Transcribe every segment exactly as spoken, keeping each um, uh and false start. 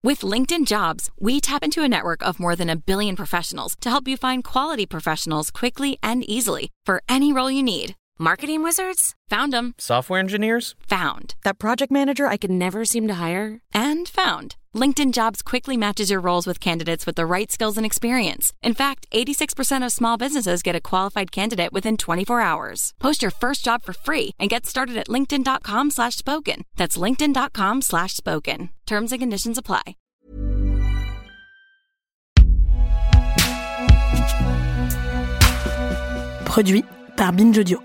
With LinkedIn Jobs, we tap into a network of more than a billion professionals to help you find quality professionals quickly and easily for any role you need. Marketing wizards? Found them. Software engineers? Found. That project manager I could never seem to hire? And found. LinkedIn Jobs quickly matches your roles with candidates with the right skills and experience. In fact, eighty-six percent of small businesses get a qualified candidate within twenty-four hours. Post your first job for free and get started at linkedin.com slash spoken. That's linkedin.com slash spoken. Terms and conditions apply. Produit par Binge Audio.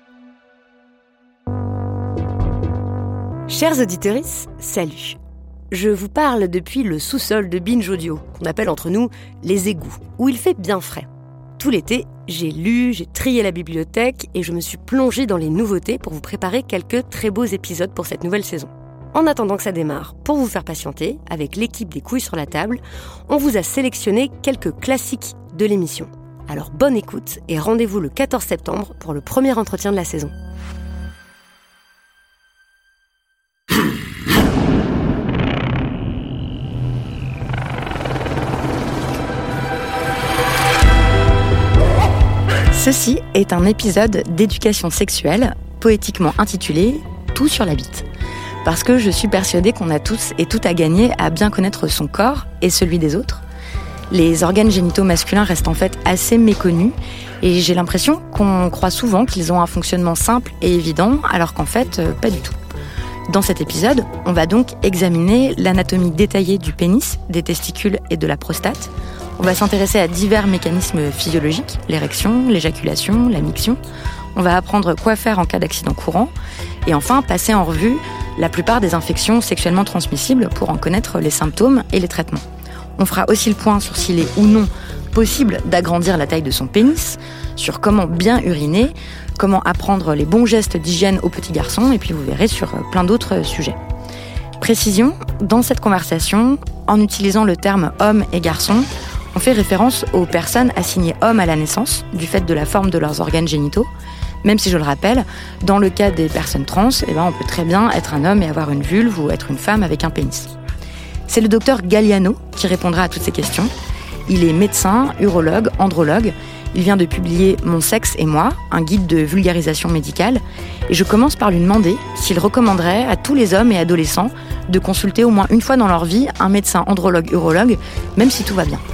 Chers auditeurs, salut. Je vous parle depuis le sous-sol de Binge Audio, qu'on appelle entre nous les égouts, où il fait bien frais. Tout l'été, j'ai lu, j'ai trié la bibliothèque et je me suis plongée dans les nouveautés pour vous préparer quelques très beaux épisodes pour cette nouvelle saison. En attendant que ça démarre, pour vous faire patienter, avec l'équipe des Couilles sur la table, on vous a sélectionné quelques classiques de l'émission. Alors bonne écoute et rendez-vous le quatorze septembre pour le premier entretien de la saison. Ceci est un épisode d'éducation sexuelle, poétiquement intitulé « Tout sur la bite ». Parce que je suis persuadée qu'on a tous et tout à gagner à bien connaître son corps et celui des autres. Les organes génitaux masculins restent en fait assez méconnus et j'ai l'impression qu'on croit souvent qu'ils ont un fonctionnement simple et évident, alors qu'en fait, euh, pas du tout. Dans cet épisode, on va donc examiner l'anatomie détaillée du pénis, des testicules et de la prostate. On va s'intéresser à divers mécanismes physiologiques, l'érection, l'éjaculation, la miction. On va apprendre quoi faire en cas d'accident courant. Et enfin, passer en revue la plupart des infections sexuellement transmissibles pour en connaître les symptômes et les traitements. On fera aussi le point sur s'il est ou non possible d'agrandir la taille de son pénis, sur comment bien uriner, comment apprendre les bons gestes d'hygiène aux petits garçons, et puis vous verrez sur plein d'autres sujets. Précision, dans cette conversation, en utilisant le terme homme et garçon, on fait référence aux personnes assignées hommes à la naissance, du fait de la forme de leurs organes génitaux, même si je le rappelle, dans le cas des personnes trans, eh ben on peut très bien être un homme et avoir une vulve ou être une femme avec un pénis. C'est le docteur Galliano qui répondra à toutes ces questions. Il est médecin, urologue, andrologue. Il vient de publier Mon sexe et moi, un guide de vulgarisation médicale. Et je commence par lui demander s'il recommanderait à tous les hommes et adolescents de consulter au moins une fois dans leur vie un médecin andrologue urologue, même si tout va bien.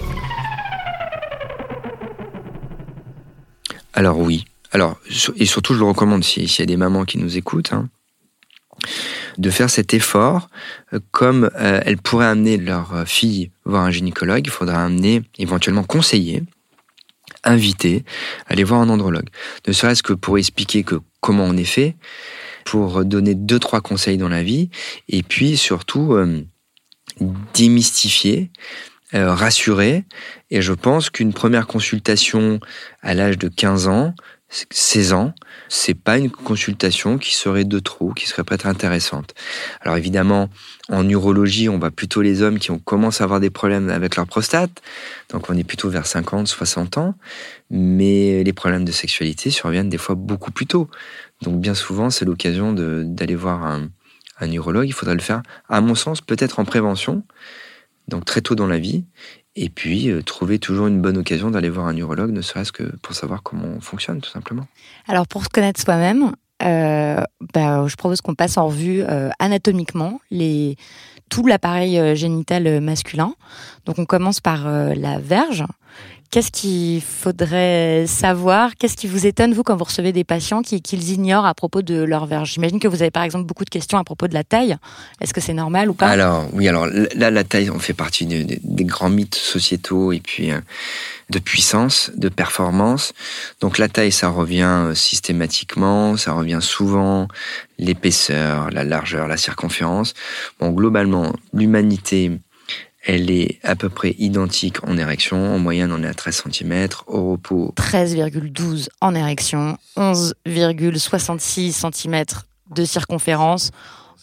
Alors oui. Alors, et surtout, je le recommande s'il y a des mamans qui nous écoutent, hein, de faire cet effort, comme euh, elles pourraient amener leur fille voir un gynécologue, il faudra amener, éventuellement conseiller, inviter, aller voir un andrologue. Ne serait-ce que pour expliquer que comment on est fait, pour donner deux, trois conseils dans la vie, et puis surtout euh, démystifier, euh, rassurer. Et je pense qu'une première consultation à l'âge de quinze ans, seize ans, c'est pas une consultation qui serait de trop, qui serait peut-être intéressante. Alors évidemment, en urologie, on voit plutôt les hommes qui ont commencé à avoir des problèmes avec leur prostate, donc on est plutôt vers cinquante, soixante ans, mais les problèmes de sexualité surviennent des fois beaucoup plus tôt. Donc bien souvent, c'est l'occasion de, d'aller voir un, un urologue. Il faudrait le faire, à mon sens, peut-être en prévention, donc très tôt dans la vie, et puis euh, trouver toujours une bonne occasion d'aller voir un urologue, ne serait-ce que pour savoir comment on fonctionne, tout simplement. Alors pour se connaître soi-même, euh, bah, je propose qu'on passe en revue euh, anatomiquement les, tout l'appareil euh, génital masculin. Donc on commence par euh, la verge. Qu'est-ce qu'il faudrait savoir ? Qu'est-ce qui vous étonne, vous, quand vous recevez des patients qui, qu'ils ignorent à propos de leur verge ? J'imagine que vous avez, par exemple, beaucoup de questions à propos de la taille. Est-ce que c'est normal ou pas ? Alors, oui, alors là, la taille, on fait partie de, de, des grands mythes sociétaux et puis euh, de puissance, de performance. Donc la taille, ça revient systématiquement, ça revient souvent, l'épaisseur, la largeur, la circonférence. Bon, globalement, l'humanité, elle est à peu près identique en érection. En moyenne, on est à treize centimètres. Au repos, treize virgule douze en érection, onze virgule soixante-six centimètres de circonférence.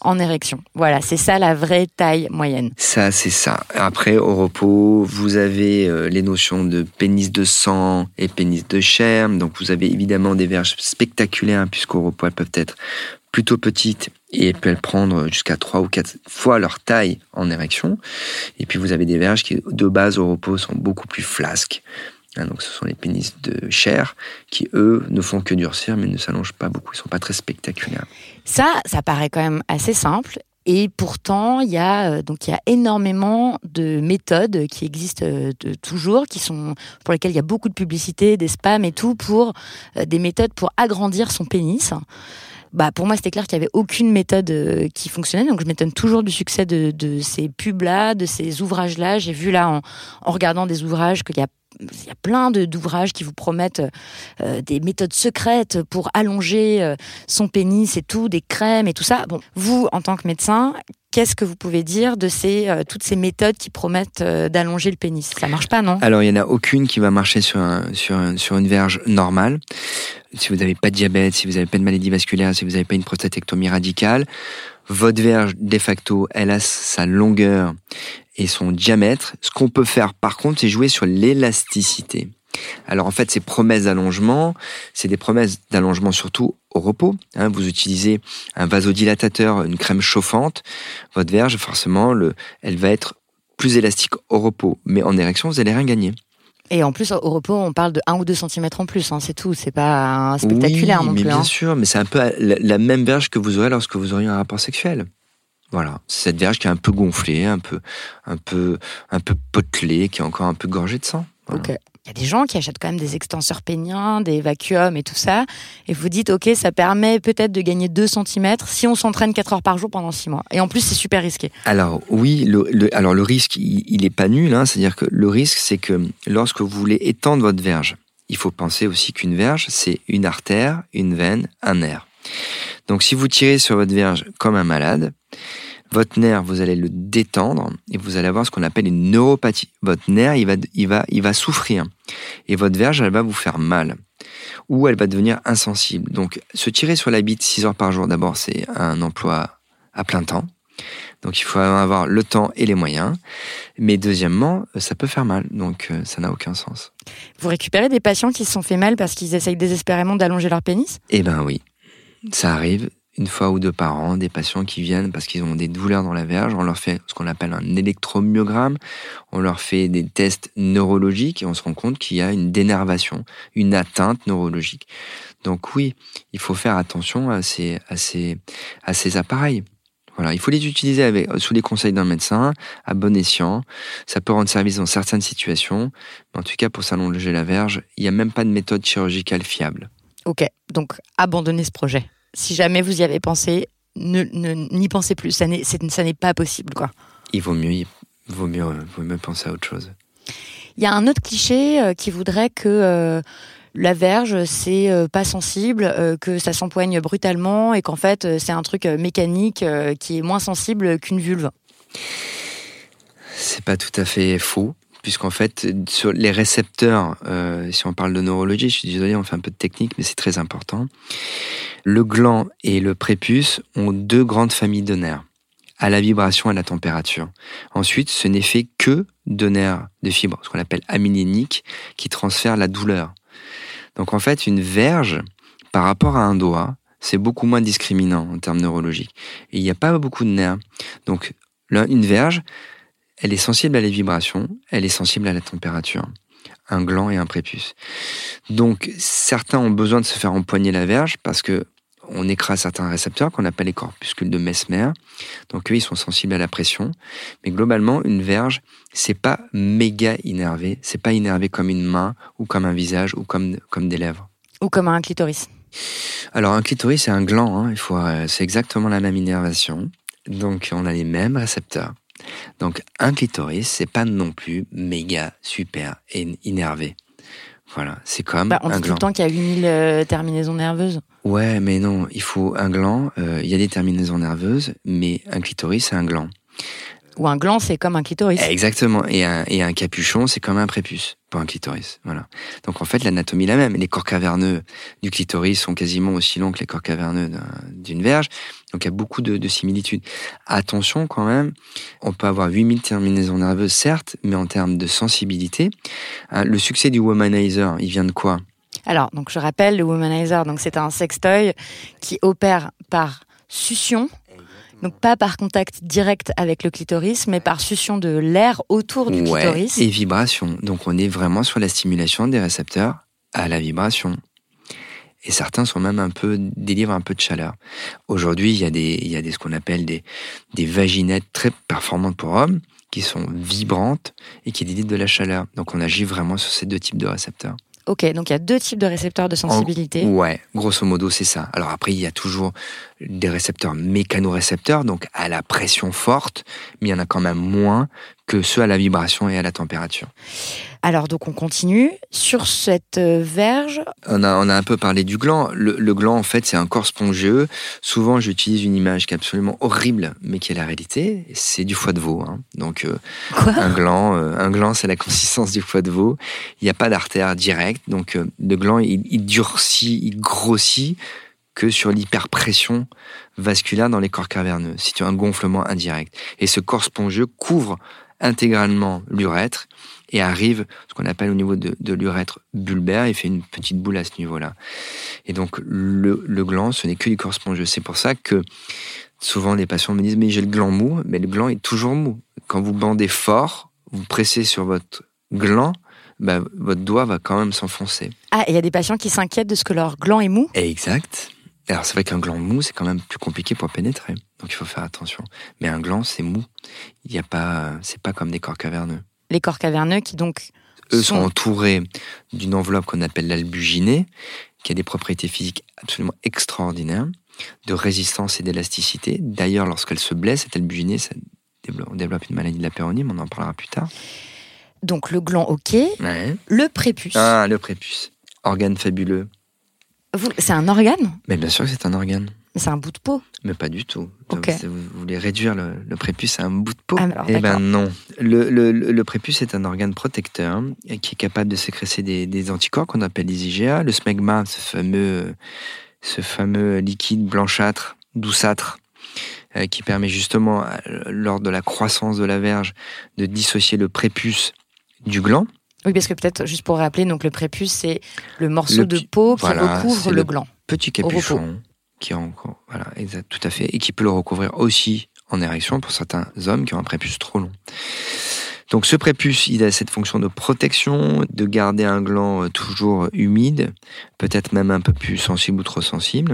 en érection. Voilà, c'est ça la vraie taille moyenne. Ça, c'est ça. Après, au repos, vous avez euh, les notions de pénis de sang et pénis de chair. Donc, vous avez évidemment des verges spectaculaires, puisqu'au repos, elles peuvent être plutôt petites et elles peuvent prendre jusqu'à trois ou quatre fois leur taille en érection. Et puis, vous avez des verges qui, de base, au repos, sont beaucoup plus flasques. Hein, donc, ce sont les pénis de chair qui, eux, ne font que durcir, mais ne s'allongent pas beaucoup. Ils ne sont pas très spectaculaires. Ça, ça paraît quand même assez simple. Et pourtant, il y a donc il y a énormément de méthodes qui existent de, toujours, qui sont pour lesquelles il y a beaucoup de publicité, des spams et tout, pour euh, des méthodes pour agrandir son pénis. Bah pour moi, c'était clair qu'il n'y avait aucune méthode euh, qui fonctionnait. Donc je m'étonne toujours du succès de, de ces pubs-là, de ces ouvrages-là. J'ai vu là en, en regardant des ouvrages qu'il y a Il y a plein de, d'ouvrages qui vous promettent euh, des méthodes secrètes pour allonger euh, son pénis et tout, des crèmes et tout ça. Bon, vous, en tant que médecin, qu'est-ce que vous pouvez dire de ces, euh, toutes ces méthodes qui promettent euh, d'allonger le pénis ? Ça marche pas, non ? Alors, il n'y en a aucune qui va marcher sur, un, sur, un, sur une verge normale. Si vous n'avez pas de diabète, si vous n'avez pas de maladie vasculaire, si vous n'avez pas une prostatectomie radicale, votre verge, de facto, elle a sa longueur et son diamètre. Ce qu'on peut faire, par contre, c'est jouer sur l'élasticité. Alors, en fait, ces promesses d'allongement, c'est des promesses d'allongement surtout au repos. Hein, vous utilisez un vasodilatateur, une crème chauffante. Votre verge, forcément, le, elle va être plus élastique au repos. Mais en érection, vous n'allez rien gagner. Et en plus, au repos, on parle de un ou deux centimètres en plus, hein, c'est tout. C'est pas spectaculaire oui, non mais plus. Bien hein. sûr, mais c'est un peu la, la même verge que vous aurez lorsque vous aurez un rapport sexuel. Voilà, c'est cette verge qui est un peu gonflée, un peu, un peu, un peu potelée, qui est encore un peu gorgée de sang. Voilà. Ok. Il y a des gens qui achètent quand même des extenseurs péniens, des vacuums et tout ça, et vous dites, ok, ça permet peut-être de gagner deux centimètres si on s'entraîne quatre heures par jour pendant six mois. Et en plus, c'est super risqué. Alors oui, le, le, alors le risque, il, il est pas nul, hein, c'est-à-dire que le risque, c'est que lorsque vous voulez étendre votre verge, il faut penser aussi qu'une verge, c'est une artère, une veine, un nerf. Donc si vous tirez sur votre verge comme un malade, votre nerf, vous allez le détendre et vous allez avoir ce qu'on appelle une neuropathie. Votre nerf, il va, il va, il va souffrir et votre verge, elle va vous faire mal ou elle va devenir insensible. Donc, se tirer sur la bite six heures par jour, d'abord, c'est un emploi à plein temps. Donc, il faut avoir le temps et les moyens. Mais deuxièmement, ça peut faire mal. Donc, ça n'a aucun sens. Vous récupérez des patients qui se sont fait mal parce qu'ils essayent désespérément d'allonger leur pénis ? Eh ben oui, ça arrive. Une fois ou deux par an, des patients qui viennent parce qu'ils ont des douleurs dans la verge. On leur fait ce qu'on appelle un électromyogramme. On leur fait des tests neurologiques et on se rend compte qu'il y a une dénervation, une atteinte neurologique. Donc oui, il faut faire attention à ces, à ces, à ces appareils. Voilà, il faut les utiliser avec, sous les conseils d'un médecin, à bon escient. Ça peut rendre service dans certaines situations. Mais en tout cas, pour s'allonger la verge, il n'y a même pas de méthode chirurgicale fiable. Ok, donc abandonnez ce projet. Si jamais vous y avez pensé, ne, ne, n'y pensez plus. Ça n'est, c'est, ça n'est pas possible, quoi. Il vaut mieux, il vaut mieux, vaut mieux penser à autre chose. Il y a un autre cliché euh, qui voudrait que euh, la verge, c'est euh, pas sensible, euh, que ça s'empoigne brutalement et qu'en fait, euh, c'est un truc euh, mécanique euh, qui est moins sensible qu'une vulve. C'est pas tout à fait faux. Puisqu'en fait, sur les récepteurs, euh, si on parle de neurologie, je suis désolé, on fait un peu de technique, mais c'est très important. Le gland et le prépuce ont deux grandes familles de nerfs, à la vibration et à la température. Ensuite, ce n'est fait que de nerfs de fibres, ce qu'on appelle amyléniques, qui transfèrent la douleur. Donc en fait, une verge, par rapport à un doigt, c'est beaucoup moins discriminant en termes neurologiques. Et il n'y a pas beaucoup de nerfs. Donc une verge, elle est sensible à les vibrations, elle est sensible à la température. Un gland et un prépuce. Donc, certains ont besoin de se faire empoigner la verge parce que on écrase certains récepteurs qu'on appelle les corpuscules de Mesmer. Donc, eux, ils sont sensibles à la pression. Mais globalement, une verge, c'est pas méga innervé. C'est pas innervé comme une main ou comme un visage ou comme, comme des lèvres. Ou comme un clitoris. Alors, un clitoris, c'est un gland. Hein. Il faut, euh, c'est exactement la même innervation. Donc, on a les mêmes récepteurs. Donc, un clitoris, c'est pas non plus méga, super énervé. Voilà, c'est comme bah, on un dit gland. tout le temps qu'il y a huit mille euh, terminaisons nerveuses. Ouais, mais non, il faut un gland. Il euh, y a des terminaisons nerveuses, mais un clitoris, c'est un gland. Ou un gland, c'est comme un clitoris. Exactement. Et un, et un capuchon, c'est comme un prépuce, pas un clitoris. Voilà. Donc en fait, l'anatomie est la même. Les corps caverneux du clitoris sont quasiment aussi longs que les corps caverneux d'un, d'une verge. Donc il y a beaucoup de, de similitudes. Attention quand même, on peut avoir huit mille terminaisons nerveuses, certes, mais en termes de sensibilité, hein, le succès du womanizer, il vient de quoi ? Alors, donc je rappelle, le womanizer, donc c'est un sextoy qui opère par succion. Donc pas par contact direct avec le clitoris, mais par succion de l'air autour du ouais, clitoris. Et vibration. Donc on est vraiment sur la stimulation des récepteurs à la vibration. Et certains sont même un peu, délivrent un peu de chaleur. Aujourd'hui, il y a des, il y a des, ce qu'on appelle des, des vaginettes très performantes pour hommes, qui sont vibrantes et qui délivrent de la chaleur. Donc on agit vraiment sur ces deux types de récepteurs. Ok, donc il y a deux types de récepteurs de sensibilité. En, ouais, grosso modo, c'est ça. Alors après, il y a toujours des récepteurs mécanorécepteurs, donc à la pression forte, mais il y en a quand même moins que ceux à la vibration et à la température. Alors donc on continue. Sur cette verge... On a, on a un peu parlé du gland. Le, le gland, en fait, c'est un corps spongieux. Souvent, j'utilise une image qui est absolument horrible, mais qui est la réalité. C'est du foie de veau. Hein. Donc, euh, Quoi un gland, euh, un gland, c'est la consistance du foie de veau. Il n'y a pas d'artère directe. Donc, euh, le gland, il, il durcit, il grossit que sur l'hyperpression vasculaire dans les corps caverneux. C'est un gonflement indirect. Et ce corps spongieux couvre intégralement l'urètre et arrive, ce qu'on appelle au niveau de, de l'urètre bulbaire, il fait une petite boule à ce niveau-là. Et donc, le, le gland, ce n'est que du corps spongieux. C'est pour ça que souvent les patients me disent « mais j'ai le gland mou », mais le gland est toujours mou. Quand vous bandez fort, vous pressez sur votre gland, bah, votre doigt va quand même s'enfoncer. Ah, et il y a des patients qui s'inquiètent de ce que leur gland est mou ? Exact. Alors c'est vrai qu'un gland mou, c'est quand même plus compliqué pour pénétrer. Donc il faut faire attention. Mais un gland, c'est mou. Il y a pas, c'est pas comme des corps caverneux. Les corps caverneux qui donc... Eux sont... sont entourés d'une enveloppe qu'on appelle l'albuginée, qui a des propriétés physiques absolument extraordinaires, de résistance et d'élasticité. D'ailleurs, lorsqu'elle se blesse, cette albuginée, ça développe, on développe une maladie de la péronime, on en parlera plus tard. Donc le gland, ok. Ouais. Le prépuce. Ah, le prépuce. Organe fabuleux. Vous, c'est un organe ? Mais bien sûr que c'est un organe. Mais c'est un bout de peau. Mais pas du tout. Okay. Vous, vous voulez réduire le, le prépuce à un bout de peau ? Ah, alors, eh ben non. Le, le, le prépuce est un organe protecteur hein, qui est capable de sécréter des, des anticorps qu'on appelle les I G A. Le smegma, ce fameux, ce fameux liquide blanchâtre, douceâtre, euh, qui permet justement, lors de la croissance de la verge, de dissocier le prépuce du gland. Oui, parce que peut-être, juste pour rappeler, donc le prépuce, c'est le morceau le, de peau qui voilà, recouvre le, le gland. Petit capuchon qui est encore, voilà, exact, tout à fait, et qui peut le recouvrir aussi en érection pour certains hommes qui ont un prépuce trop long. Donc ce prépuce, il a cette fonction de protection, de garder un gland toujours humide, peut-être même un peu plus sensible ou trop sensible,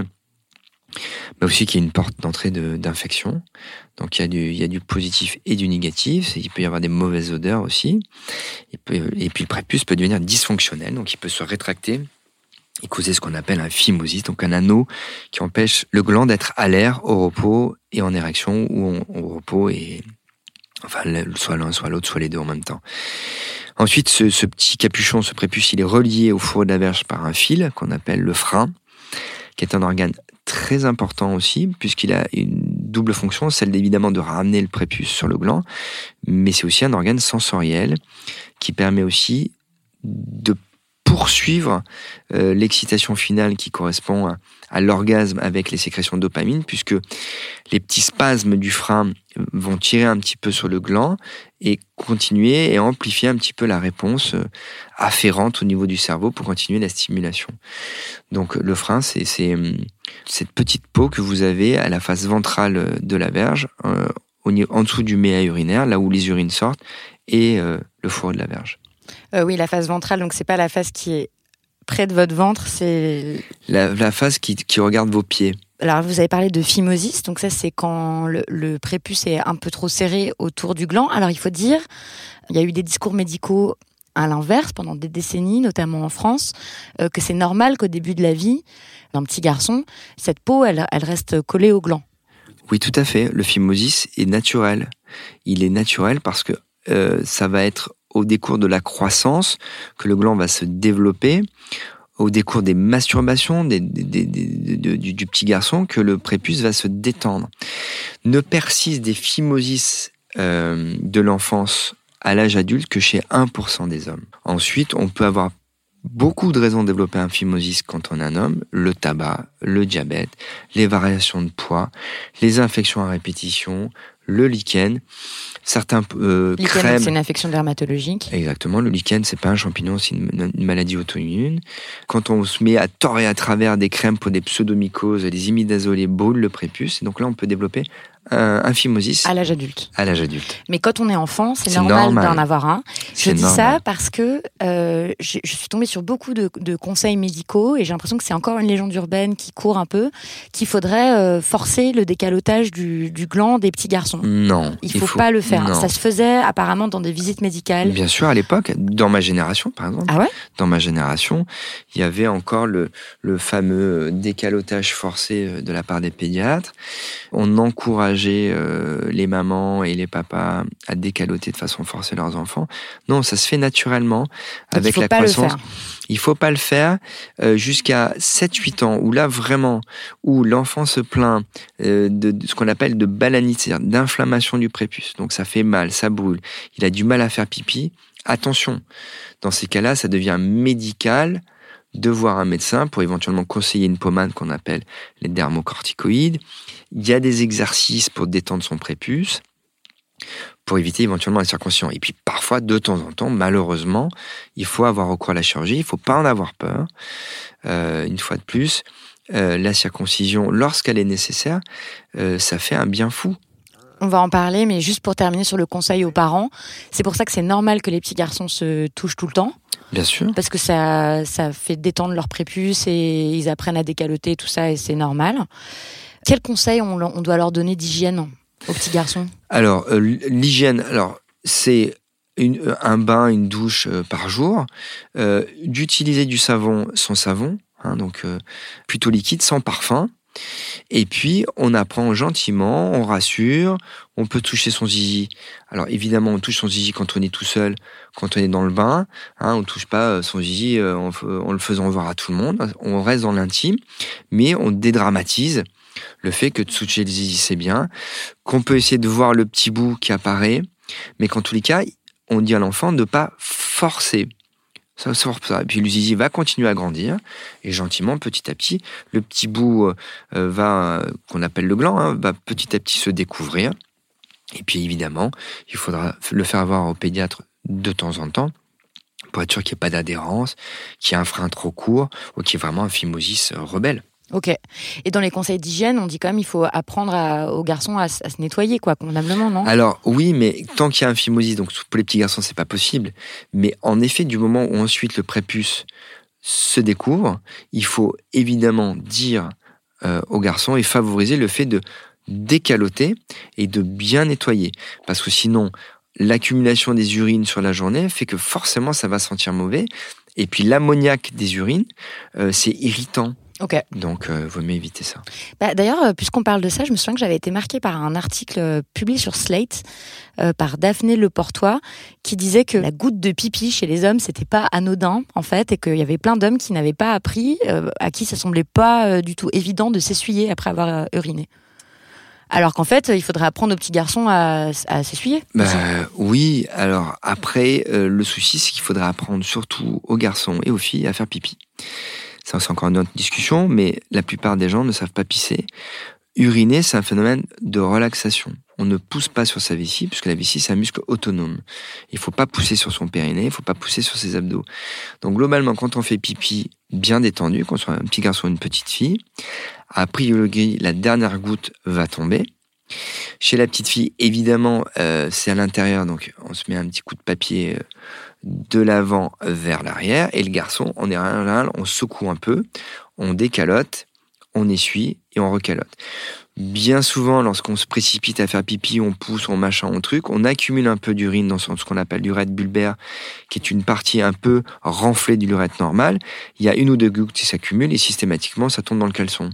mais aussi qu'il y a une porte d'entrée de, d'infection. Donc il y a du, il y a du positif et du négatif. Il peut y avoir des mauvaises odeurs aussi. Il peut, et puis le prépuce peut devenir dysfonctionnel, donc il peut se rétracter et causer ce qu'on appelle un phimosis, donc un anneau qui empêche le gland d'être à l'air, au repos et en érection, ou on, au repos et enfin soit l'un, soit l'autre, soit les deux en même temps. Ensuite, ce, ce petit capuchon, ce prépuce, il est relié au fourreau de la verge par un fil qu'on appelle le frein, qui est un organe très important aussi, puisqu'il a une double fonction, celle évidemment de ramener le prépuce sur le gland, mais c'est aussi un organe sensoriel qui permet aussi de poursuivre euh, l'excitation finale qui correspond à, à l'orgasme avec les sécrétions de dopamine, puisque les petits spasmes du frein vont tirer un petit peu sur le gland et continuer et amplifier un petit peu la réponse afférente au niveau du cerveau pour continuer la stimulation. Donc le frein, c'est, c'est cette petite peau que vous avez à la face ventrale de la verge, euh, au niveau, en dessous du méa urinaire, là où les urines sortent, et euh, le fourreau de la verge. Euh, oui, la face ventrale, donc c'est pas la face qui est près de votre ventre, c'est... La, la face qui, qui regarde vos pieds. Alors, vous avez parlé de phimosis, donc ça, c'est quand le, le prépuce est un peu trop serré autour du gland. Alors, il faut dire, il y a eu des discours médicaux à l'inverse pendant des décennies, notamment en France, euh, que c'est normal qu'au début de la vie d'un petit garçon, cette peau, elle, elle reste collée au gland. Oui, tout à fait. Le phimosis est naturel. Il est naturel parce que euh, ça va être au décours de la croissance que le gland va se développer, au décours des masturbations des, des, des, des, de, du, du petit garçon, que le prépuce va se détendre. Ne persiste des phimosis euh, de l'enfance à l'âge adulte que chez un pour cent des hommes. Ensuite, on peut avoir beaucoup de raisons de développer un phimosis quand on est un homme, le tabac, le diabète, les variations de poids, les infections à répétition, le lichen, certains euh, lichen, crèmes. C'est une infection dermatologique. Exactement, le lichen, c'est pas un champignon, c'est une, une maladie auto-immune. Quand on se met à tort et à travers des crèmes pour des pseudomycoses, des imidazoles brûlent le prépuce, et donc là on peut développer un, un phimosis à l'âge adulte. À l'âge adulte. Mais quand on est enfant, c'est, c'est normal, normal d'en avoir un. C'est je dis normal. ça parce que euh, je, je suis tombée sur beaucoup de, de conseils médicaux et j'ai l'impression que c'est encore une légende urbaine qui court un peu, qu'il faudrait euh, forcer le décalotage du, du gland des petits garçons. Non. Il faut, il faut pas le faire. Non. Ça se faisait apparemment dans des visites médicales. Bien sûr, à l'époque, dans ma génération, par exemple. Ah ouais ? Dans ma génération, il y avait encore le, le fameux décalotage forcé de la part des pédiatres. On encourageait euh, les mamans et les papas à décaloter de façon forcée leurs enfants. Non, ça se fait naturellement. Donc avec il faut la pas croissance. Le faire. Il faut pas le faire euh, jusqu'à sept huit ans, où là vraiment, où l'enfant se plaint euh, de, de ce qu'on appelle de balanite, c'est-à-dire d'inflammation du prépuce. Donc ça fait mal, ça brûle, il a du mal à faire pipi. Attention, dans ces cas-là, ça devient médical de voir un médecin pour éventuellement conseiller une pommade qu'on appelle les dermocorticoïdes. Il y a des exercices pour détendre son prépuce, pour éviter éventuellement la circoncision. Et puis parfois, de temps en temps, malheureusement, il faut avoir recours à la chirurgie, il ne faut pas en avoir peur. Euh, une fois de plus, euh, la circoncision, lorsqu'elle est nécessaire, euh, ça fait un bien fou. On va en parler, mais juste pour terminer sur le conseil aux parents, c'est pour ça que c'est normal que les petits garçons se touchent tout le temps. Bien sûr. Parce que ça, ça fait détendre leur prépuce et ils apprennent à décaloter, tout ça, et c'est normal. Quel conseil on, on doit leur donner d'hygiène aux petits garçons ? Alors, euh, l'hygiène, alors, c'est une, un bain, une douche euh, par jour, euh, d'utiliser du savon sans savon, hein, donc euh, plutôt liquide, sans parfum. Et puis, on apprend gentiment, on rassure, on peut toucher son zizi. Alors, évidemment, on touche son zizi quand on est tout seul, quand on est dans le bain. Hein, on ne touche pas son zizi euh, en, en le faisant voir à tout le monde. On reste dans l'intime, mais on dédramatise le fait que de toucher le zizi, c'est bien, qu'on peut essayer de voir le petit bout qui apparaît, mais qu'en tous les cas, on dit à l'enfant de ne pas forcer. Ça, ça, ça. Et puis le zizi va continuer à grandir, et gentiment, petit à petit, le petit bout euh, va, euh, qu'on appelle le gland, hein, va petit à petit se découvrir. Et puis évidemment, il faudra le faire voir au pédiatre de temps en temps, pour être sûr qu'il n'y ait pas d'adhérence, qu'il y ait un frein trop court, ou qu'il y ait vraiment un phimosis rebelle. Ok. Et dans les conseils d'hygiène, on dit quand même il faut apprendre à, aux garçons à, à se nettoyer, quoi, convenablement, non ? Alors oui, mais tant qu'il y a un phimosis, donc pour les petits garçons, c'est pas possible. Mais en effet, du moment où ensuite le prépuce se découvre, il faut évidemment dire euh, aux garçons et favoriser le fait de décaloter et de bien nettoyer, parce que sinon, l'accumulation des urines sur la journée fait que forcément ça va sentir mauvais. Et puis l'ammoniac des urines, euh, c'est irritant. Ok. Donc, euh, vaut mieux éviter ça. Bah, d'ailleurs, puisqu'on parle de ça, je me souviens que j'avais été marquée par un article euh, publié sur Slate euh, par Daphné Leportois qui disait que la goutte de pipi chez les hommes, c'était pas anodin, en fait, et qu'il y avait plein d'hommes qui n'avaient pas appris, euh, à qui ça semblait pas euh, du tout évident de s'essuyer après avoir euh, uriné. Alors qu'en fait, il faudrait apprendre aux petits garçons à, à s'essuyer. Bah, oui, alors après, euh, le souci, c'est qu'il faudrait apprendre surtout aux garçons et aux filles à faire pipi. Ça, c'est encore une autre discussion, mais la plupart des gens ne savent pas pisser. Uriner, c'est un phénomène de relaxation. On ne pousse pas sur sa vessie, puisque la vessie, c'est un muscle autonome. Il ne faut pas pousser sur son périnée, il ne faut pas pousser sur ses abdos. Donc, globalement, quand on fait pipi bien détendu, qu'on soit un petit garçon ou une petite fille, a priori, la dernière goutte va tomber. Chez la petite fille, évidemment, euh, c'est à l'intérieur, donc on se met un petit coup de papier euh, de l'avant vers l'arrière, et le garçon, en général, on secoue un peu, on décalote, on essuie et on recalote. Bien souvent, lorsqu'on se précipite à faire pipi, on pousse, on machin, on truc, on accumule un peu d'urine dans ce qu'on appelle l'urètre bulbaire, qui est une partie un peu renflée de l'urètre normal. Il y a une ou deux gouttes qui s'accumulent et systématiquement, ça tombe dans le caleçon.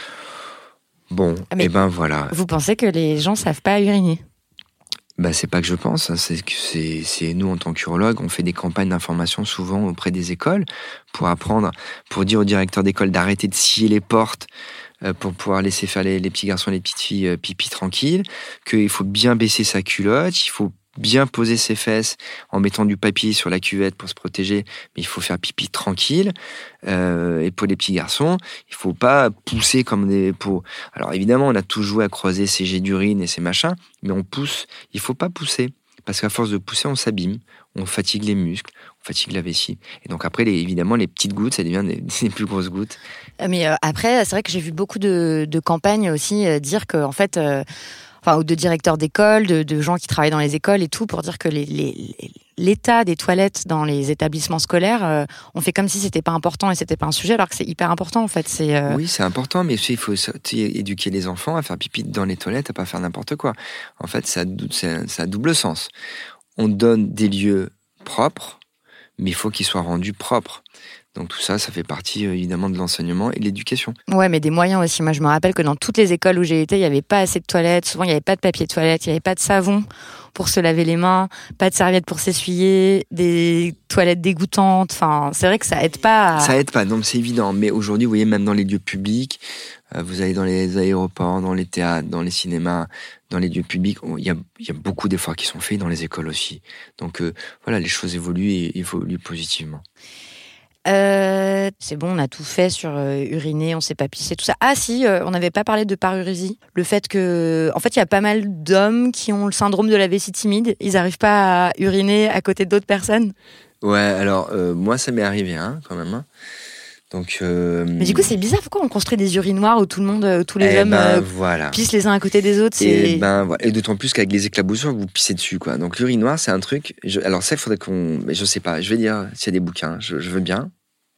Bon, et ben voilà. Vous pensez que les gens savent pas uriner ? Bah, c'est pas que je pense, c'est que c'est, c'est nous en tant qu'urologues, on fait des campagnes d'information souvent auprès des écoles pour apprendre, pour dire aux directeurs d'école d'arrêter de scier les portes euh, pour pouvoir laisser faire les, les petits garçons et les petites filles euh, pipi tranquilles, qu'il faut bien baisser sa culotte, il faut bien poser ses fesses en mettant du papier sur la cuvette pour se protéger, mais il faut faire pipi tranquille. Euh, et pour les petits garçons, il faut pas pousser comme des pots. Alors évidemment, on a tous joué à croiser ses jets d'urine et ses machins, mais on pousse. Il faut pas pousser, parce qu'à force de pousser, on s'abîme, on fatigue les muscles, on fatigue la vessie. Et donc après, les, évidemment, les petites gouttes, ça devient des, des plus grosses gouttes. Mais euh, après, c'est vrai que j'ai vu beaucoup de, de campagnes aussi euh, dire que, en fait, euh, enfin, ou de directeurs d'école, de, de gens qui travaillent dans les écoles et tout, pour dire que les, les, les, l'état des toilettes dans les établissements scolaires, euh, on fait comme si c'était pas important et c'était pas un sujet, alors que c'est hyper important en fait. C'est, euh... Oui, c'est important, mais il faut éduquer les enfants à faire pipi dans les toilettes, à pas faire n'importe quoi. En fait, ça, ça, ça a double sens. On donne des lieux propres, mais il faut qu'ils soient rendus propres. Donc tout ça, ça fait partie évidemment de l'enseignement et de l'éducation. Ouais, mais des moyens aussi. Moi, je me rappelle que dans toutes les écoles où j'ai été, il n'y avait pas assez de toilettes. Souvent, il n'y avait pas de papier de toilette, il n'y avait pas de savon pour se laver les mains, pas de serviettes pour s'essuyer, des toilettes dégoûtantes. Enfin, c'est vrai que ça aide pas. À... Ça aide pas, donc c'est évident. Mais aujourd'hui, vous voyez, même dans les lieux publics, vous allez dans les aéroports, dans les théâtres, dans les cinémas, dans les lieux publics, il y a, il y a beaucoup d'efforts qui sont faits dans les écoles aussi. Donc euh, voilà, les choses évoluent et évoluent positivement. Euh, c'est bon, on a tout fait sur euh, uriner, on s'est pas pissé, tout ça. Ah si, euh, on n'avait pas parlé de parurésie. Le fait que, en fait, il y a pas mal d'hommes qui ont le syndrome de la vessie timide. Ils n'arrivent pas à uriner à côté d'autres personnes. Ouais, alors euh, moi, ça m'est arrivé, hein, quand même. Hein. Donc. Euh... Mais du coup, c'est bizarre. Pourquoi on construit des urinoirs où tout le monde, où tous les eh hommes ben, euh, voilà. pissent les uns à côté des autres. C'est... Et ben voilà. Et d'autant plus qu'avec les éclaboussures, vous pissez dessus, quoi. Donc l'urinoir, c'est un truc. Je... Alors ça, il faudrait qu'on. Mais je sais pas. Je vais dire s'il y a des bouquins. Je, je veux bien.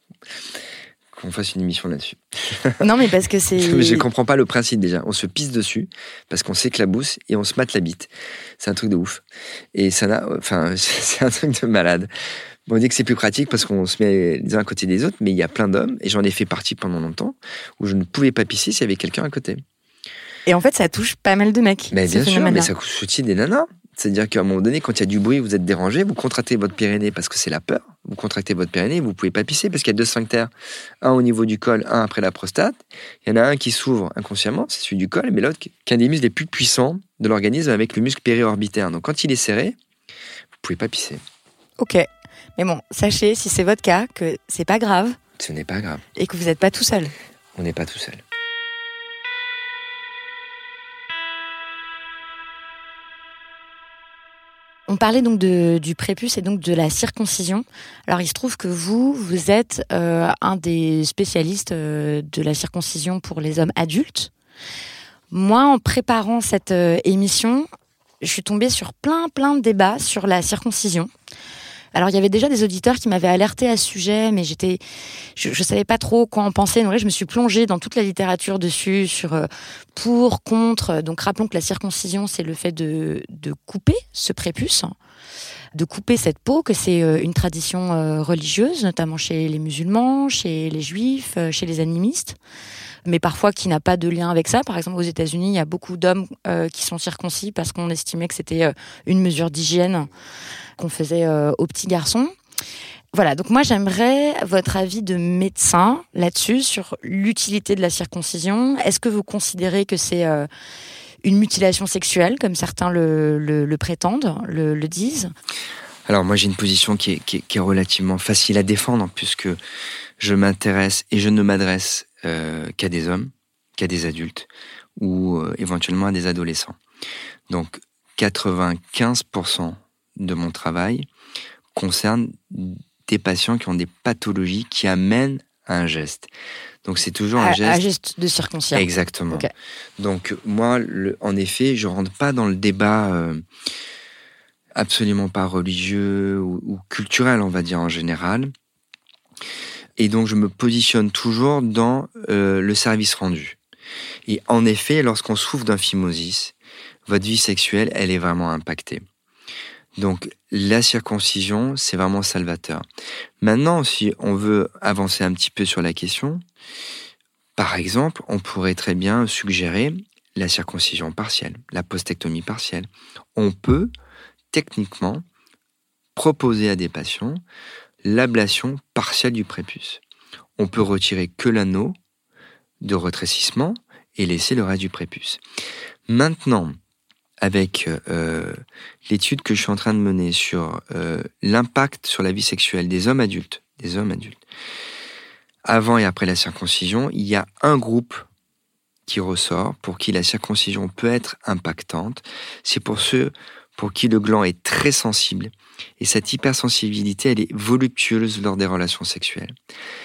Qu'on fasse une émission là-dessus. Non, mais parce que c'est... Je comprends pas le principe déjà. On se pisse dessus parce qu'on s'éclabousse et on se mate la bite. C'est un truc de ouf. Et ça n'a... Enfin, c'est un truc de malade. Bon, on dit que c'est plus pratique parce qu'on se met les uns à côté des autres, mais il y a plein d'hommes, et j'en ai fait partie pendant longtemps, où je ne pouvais pas pisser s'il y avait quelqu'un à côté. Et en fait, ça touche pas mal de mecs. Mais bien sûr, mais ça touche aussi des nanas. C'est-à-dire qu'à un moment donné, quand il y a du bruit, vous êtes dérangé, vous contractez votre périnée parce que c'est la peur. Vous contractez votre périnée, vous ne pouvez pas pisser parce qu'il y a deux sphincters. Un au niveau du col, un après la prostate. Il y en a un qui s'ouvre inconsciemment, c'est celui du col, mais l'autre qui est un des muscles les plus puissants de l'organisme avec le muscle périorbitaire. Donc quand il est serré, vous ne pouvez pas pisser. Ok. Mais bon, sachez, si c'est votre cas, que c'est pas grave. Ce n'est pas grave. Et que vous n'êtes pas tout seul. On n'est pas tout seul. On parlait donc de, du prépuce et donc de la circoncision. Alors, il se trouve que vous, vous êtes euh, un des spécialistes euh, de la circoncision pour les hommes adultes. Moi, en préparant cette euh, émission, je suis tombée sur plein, plein de débats sur la circoncision. Alors, il y avait déjà des auditeurs qui m'avaient alerté à ce sujet, mais j'étais, je, je savais pas trop quoi en penser. Donc là, je me suis plongée dans toute la littérature dessus, sur euh, pour, contre. Donc, rappelons que la circoncision, c'est le fait de, de couper ce prépuce, de couper cette peau, que c'est euh, une tradition euh, religieuse, notamment chez les musulmans, chez les juifs, euh, chez les animistes, mais parfois qui n'a pas de lien avec ça. Par exemple, aux États-Unis, il y a beaucoup d'hommes euh, qui sont circoncis parce qu'on estimait que c'était euh, une mesure d'hygiène qu'on faisait euh, aux petits garçons. Voilà, donc moi j'aimerais votre avis de médecin là-dessus, sur l'utilité de la circoncision. Est-ce que vous considérez que c'est euh, une mutilation sexuelle, comme certains le, le, le prétendent, le, le disent ? Alors moi j'ai une position qui est, qui, est, qui est relativement facile à défendre, puisque je m'intéresse et je ne m'adresse euh, qu'à des hommes, qu'à des adultes, ou euh, éventuellement à des adolescents. Donc quatre-vingt-quinze pour cent de mon travail concerne des patients qui ont des pathologies qui amènent à un geste. Donc c'est toujours un à, geste... Un geste de circoncision. Exactement. Okay. Donc moi, le, en effet, je ne rentre pas dans le débat euh, absolument pas religieux ou, ou culturel, on va dire en général. Et donc je me positionne toujours dans euh, le service rendu. Et en effet, lorsqu'on souffre d'un phimosis, votre vie sexuelle, elle est vraiment impactée. Donc, la circoncision, c'est vraiment salvateur. Maintenant, si on veut avancer un petit peu sur la question, par exemple, on pourrait très bien suggérer la circoncision partielle, la postectomie partielle. On peut, techniquement, proposer à des patients l'ablation partielle du prépuce. On peut retirer que l'anneau de rétrécissement et laisser le reste du prépuce. Maintenant, avec euh, l'étude que je suis en train de mener sur euh, l'impact sur la vie sexuelle des hommes adultes, des hommes adultes, avant et après la circoncision, il y a un groupe qui ressort pour qui la circoncision peut être impactante. C'est pour ceux pour qui le gland est très sensible et cette hypersensibilité, elle est voluptueuse lors des relations sexuelles.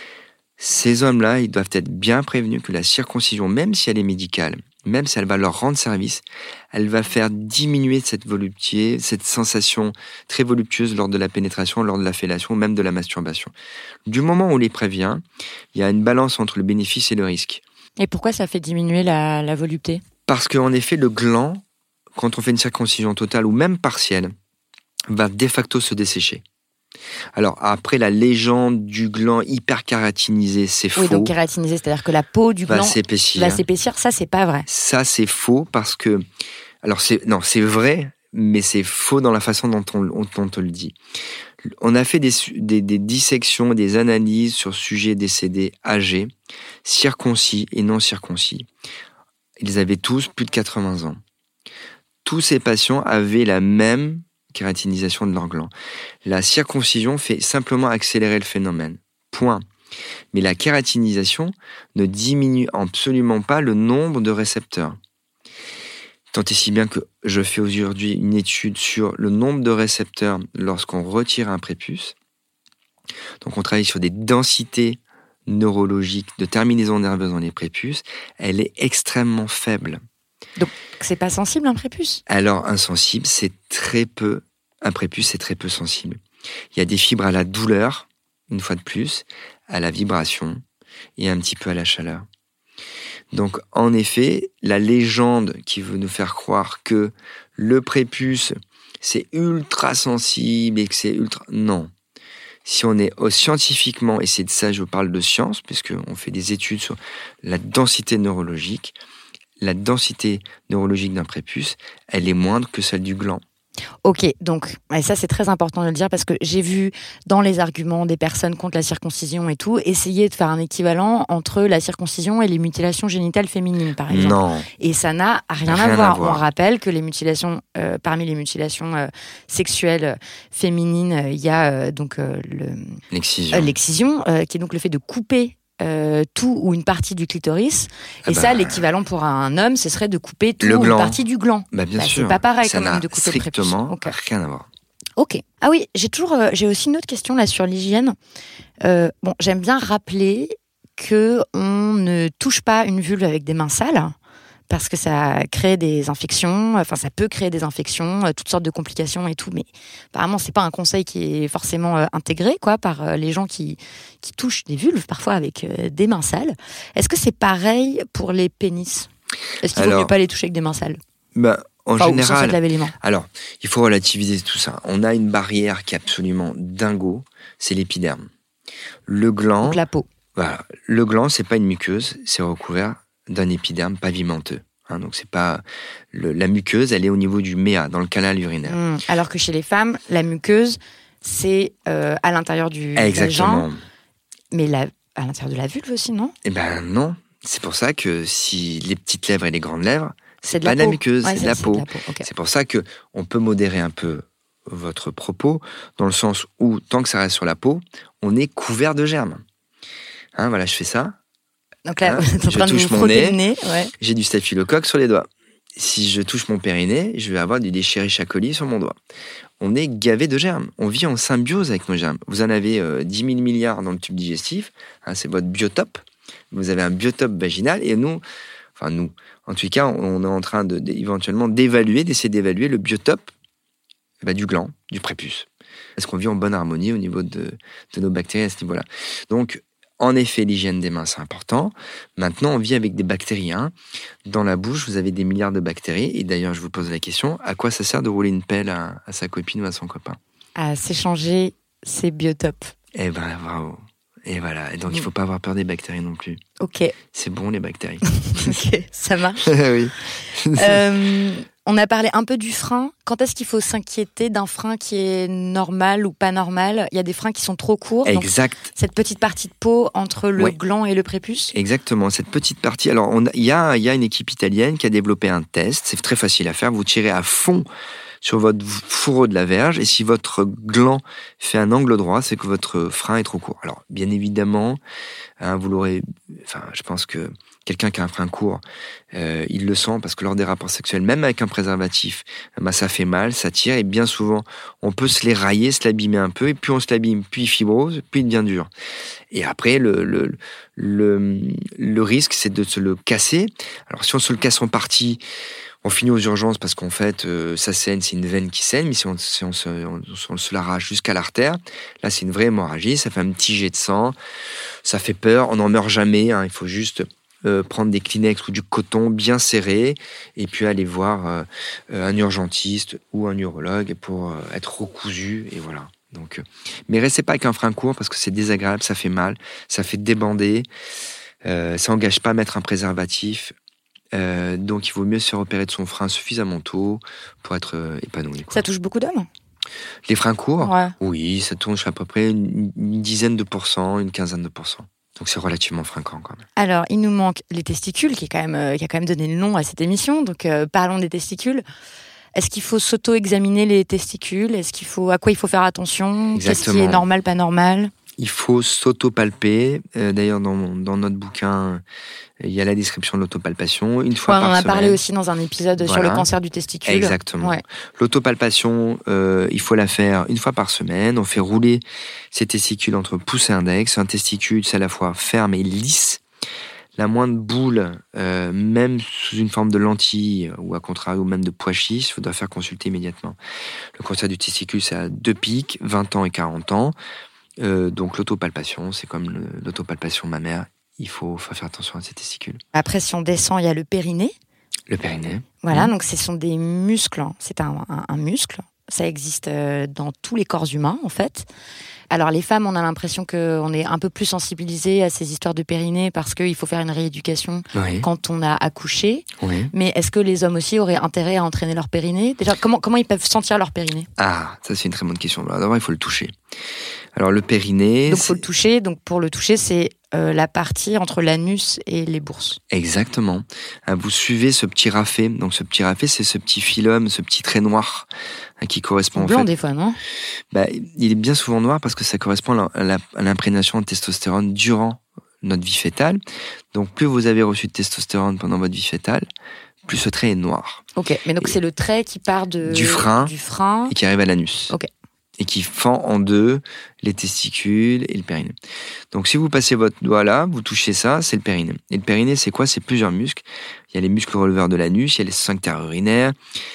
Ces hommes-là, ils doivent être bien prévenus que la circoncision, même si elle est médicale, même si elle va leur rendre service, elle va faire diminuer cette volupté, cette sensation très voluptueuse lors de la pénétration, lors de la fellation, même de la masturbation. Du moment où on les prévient, il y a une balance entre le bénéfice et le risque. Et pourquoi ça fait diminuer la, la volupté ? Parce qu'en effet, le gland, quand on fait une circoncision totale ou même partielle, va de facto se dessécher. Alors après, la légende du gland hyper kératinisé, c'est faux. Oui, donc kératinisé, c'est-à-dire que la peau du gland va s'épaissir. va s'épaissir. Ça, c'est pas vrai. Ça, c'est faux parce que, alors c'est non, c'est vrai, mais c'est faux dans la façon dont on, dont on le dit. On a fait des, des, des dissections, des analyses sur sujets décédés âgés, circoncis et non circoncis. Ils avaient tous plus de quatre-vingts ans. Tous ces patients avaient la même kératinisation de leur gland. La circoncision fait simplement accélérer le phénomène. Point. Mais la kératinisation ne diminue absolument pas le nombre de récepteurs. Tant et si bien que je fais aujourd'hui une étude sur le nombre de récepteurs lorsqu'on retire un prépuce. Donc on travaille sur des densités neurologiques de terminaisons nerveuses dans les prépuces. Elle est extrêmement faible. Donc c'est pas sensible un prépuce ? Alors insensible, c'est très peu. Un prépuce, c'est très peu sensible. Il y a des fibres à la douleur, une fois de plus, à la vibration et un petit peu à la chaleur. Donc, en effet, la légende qui veut nous faire croire que le prépuce, c'est ultra sensible et que c'est ultra... Non. Si on est oh, scientifiquement, et c'est de ça que je parle de science, puisqu'on fait des études sur la densité neurologique, la densité neurologique d'un prépuce, elle est moindre que celle du gland. Ok, donc et ça c'est très important de le dire parce que j'ai vu dans les arguments des personnes contre la circoncision et tout, essayer de faire un équivalent entre la circoncision et les mutilations génitales féminines par exemple. Non. Et ça n'a rien, rien à, voir. à voir. On rappelle que les mutilations, euh, parmi les mutilations euh, sexuelles féminines, il euh, y a euh, donc euh, le, l'excision, euh, l'excision euh, qui est donc le fait de couper Euh, tout ou une partie du clitoris. Ah et bah, ça, l'équivalent pour un homme, ce serait de couper tout ou une partie du gland. Bah bien bah, sûr. C'est pas pareil ça quand même de couper le prépuce. Ça n'a strictement okay. rien à voir. Ok. Ah oui, j'ai toujours, euh, j'ai aussi une autre question là sur l'hygiène. Euh, bon, j'aime bien rappeler que on ne touche pas une vulve avec des mains sales. Parce que ça crée des infections, enfin ça peut créer des infections, toutes sortes de complications et tout, mais apparemment c'est pas un conseil qui est forcément euh, intégré quoi par euh, les gens qui qui touchent des vulves parfois avec euh, des mains sales. Est-ce que c'est pareil pour les pénis ? Est-ce qu'il vaut mieux pas les toucher avec des mains sales ? Bah en enfin, général, ou sans laver les mains. Alors il faut relativiser tout ça. On a une barrière qui est absolument dingo, c'est l'épiderme. Le gland. Donc la peau. Voilà, le gland c'est pas une muqueuse, c'est recouvert d'un épiderme pavimenteux. Hein, donc c'est pas le, la muqueuse, elle est au niveau du méa, dans le canal urinaire. Mmh. Alors que chez les femmes, la muqueuse, c'est euh, à l'intérieur du Exactement. vagin, mais la, à l'intérieur de la vulve aussi, non ? Eh ben non. C'est pour ça que si les petites lèvres et les grandes lèvres, c'est, c'est de pas la, la muqueuse, ouais, c'est, c'est de la c'est peau. De la peau. Okay. C'est pour ça que on peut modérer un peu votre propos, dans le sens où tant que ça reste sur la peau, on est couvert de germes. Hein, voilà, je fais ça. Donc là, hein, en train je de touche vous mon nez, le nez ouais. J'ai du staphylocoque sur les doigts. Si je touche mon périnée, je vais avoir du Escherichia coli sur mon doigt. On est gavé de germes. On vit en symbiose avec nos germes. Vous en avez euh, dix mille milliards dans le tube digestif. Hein, c'est votre biotope. Vous avez un biotope vaginal. Et nous, enfin nous, en tout cas, on est en train de, de, éventuellement d'évaluer, d'essayer d'évaluer le biotope bah, du gland, du prépuce. Est-ce qu'on vit en bonne harmonie au niveau de, de nos bactéries à ce niveau-là ? Donc, en effet, l'hygiène des mains, c'est important. Maintenant, on vit avec des bactéries. Hein. Dans la bouche, vous avez des milliards de bactéries. Et d'ailleurs, je vous pose la question, à quoi ça sert de rouler une pelle à, à sa copine ou à son copain ? À s'échanger ses biotopes. Eh ben, bravo. Et voilà. Et donc, il ne faut pas avoir peur des bactéries non plus. Ok. C'est bon, les bactéries. Ok, ça marche. Oui. euh, On a parlé un peu du frein. Quand est-ce qu'il faut s'inquiéter d'un frein qui est normal ou pas normal ? Il y a des freins qui sont trop courts. Exact. Donc, cette petite partie de peau entre le oui. gland et le prépuce. Exactement, cette petite partie. Alors, il y a, y a une équipe italienne qui a développé un test. C'est très facile à faire. Vous tirez à fond sur votre fourreau de la verge, et si votre gland fait un angle droit, c'est que votre frein est trop court. Alors, bien évidemment, hein, vous l'aurez... Enfin, je pense que quelqu'un qui a un frein court, euh, il le sent, parce que lors des rapports sexuels, même avec un préservatif, bah, ça fait mal, ça tire, et bien souvent, on peut se les railler, se l'abîmer un peu, et puis on se l'abîme, puis il fibrose, puis il devient dur. Et après, le, le, le, le risque, c'est de se le casser. Alors, si on se le casse en partie, on finit aux urgences parce qu'en fait, euh, ça saigne, c'est une veine qui saigne, mais si on, si on, se, on, on se l'arrache jusqu'à l'artère, là, c'est une vraie hémorragie, ça fait un petit jet de sang, ça fait peur, on n'en meurt jamais, hein, il faut juste euh, prendre des Kleenex ou du coton bien serré, et puis aller voir euh, un urgentiste ou un urologue pour euh, être recousu, et voilà. Donc, euh, mais restez pas avec un frein court parce que c'est désagréable, ça fait mal, ça fait débander, euh, ça n'engage pas à mettre un préservatif. Euh, donc il vaut mieux se faire opérer de son frein suffisamment tôt pour être euh, épanoui. Quoi. Ça touche beaucoup d'hommes ? Les freins courts ? Ouais. Oui, ça touche à peu près une, une dizaine de pourcents, une quinzaine de pourcents. Donc c'est relativement fréquent quand même. Alors, il nous manque les testicules, qui, est quand même, euh, qui a quand même donné le nom à cette émission. Donc euh, parlons des testicules. Est-ce qu'il faut s'auto-examiner les testicules ? Est-ce qu'il faut, à quoi il faut faire attention ? Exactement. Qu'est-ce qui est normal, pas normal ? Il faut s'auto-palper. Euh, d'ailleurs, dans, dans notre bouquin, il y a la description de l'autopalpation. Une fois ouais, par on en a semaine. parlé aussi dans un épisode voilà. sur le cancer du testicule. Exactement. Ouais. L'autopalpation, euh, il faut la faire une fois par semaine. On fait rouler ses testicules entre pouce et index. Un testicule, c'est à la fois ferme et lisse. La moindre boule, euh, même sous une forme de lentille ou à contrario même de pois chiche, il doit faire consulter immédiatement. Le cancer du testicule, c'est à deux pics, vingt ans et quarante ans. Euh, donc l'autopalpation, c'est comme le, l'autopalpation mammaire. Il faut, faut faire attention à ces testicules. Après, si on descend, il y a le périnée. Le périnée. Voilà, mmh. donc ce sont des muscles. C'est un, un, un muscle. Ça existe dans tous les corps humains, en fait. Alors, les femmes, on a l'impression qu'on est un peu plus sensibilisées à ces histoires de périnée parce qu'il faut faire une rééducation oui. quand on a accouché. Oui. Mais est-ce que les hommes aussi auraient intérêt à entraîner leur périnée ? Déjà, comment, comment ils peuvent sentir leur périnée ? Ah, ça, c'est une très bonne question. D'abord, il faut le toucher. Alors, le périnée... Donc, il faut le toucher. Donc, pour le toucher, c'est euh, la partie entre l'anus et les bourses. Exactement. Vous suivez ce petit rafet. Donc, ce petit rafet, c'est ce petit filum, ce petit trait noir qui correspond... Blanc, en fait, des fois, non ? bah, il est bien souvent noir parce que ça correspond à, la, à l'imprégnation de testostérone durant notre vie fœtale. Donc, plus vous avez reçu de testostérone pendant votre vie fœtale, plus ce trait est noir. Ok, mais donc et c'est le trait qui part de, du, frein du frein et qui arrive à l'anus. Ok. Et qui fend en deux les testicules et le périnée. Donc, si vous passez votre doigt là, vous touchez ça, c'est le périnée. Et le périnée, c'est quoi ? C'est plusieurs muscles. Il y a les muscles releveurs de l'anus, il y a les sphincters urinaires.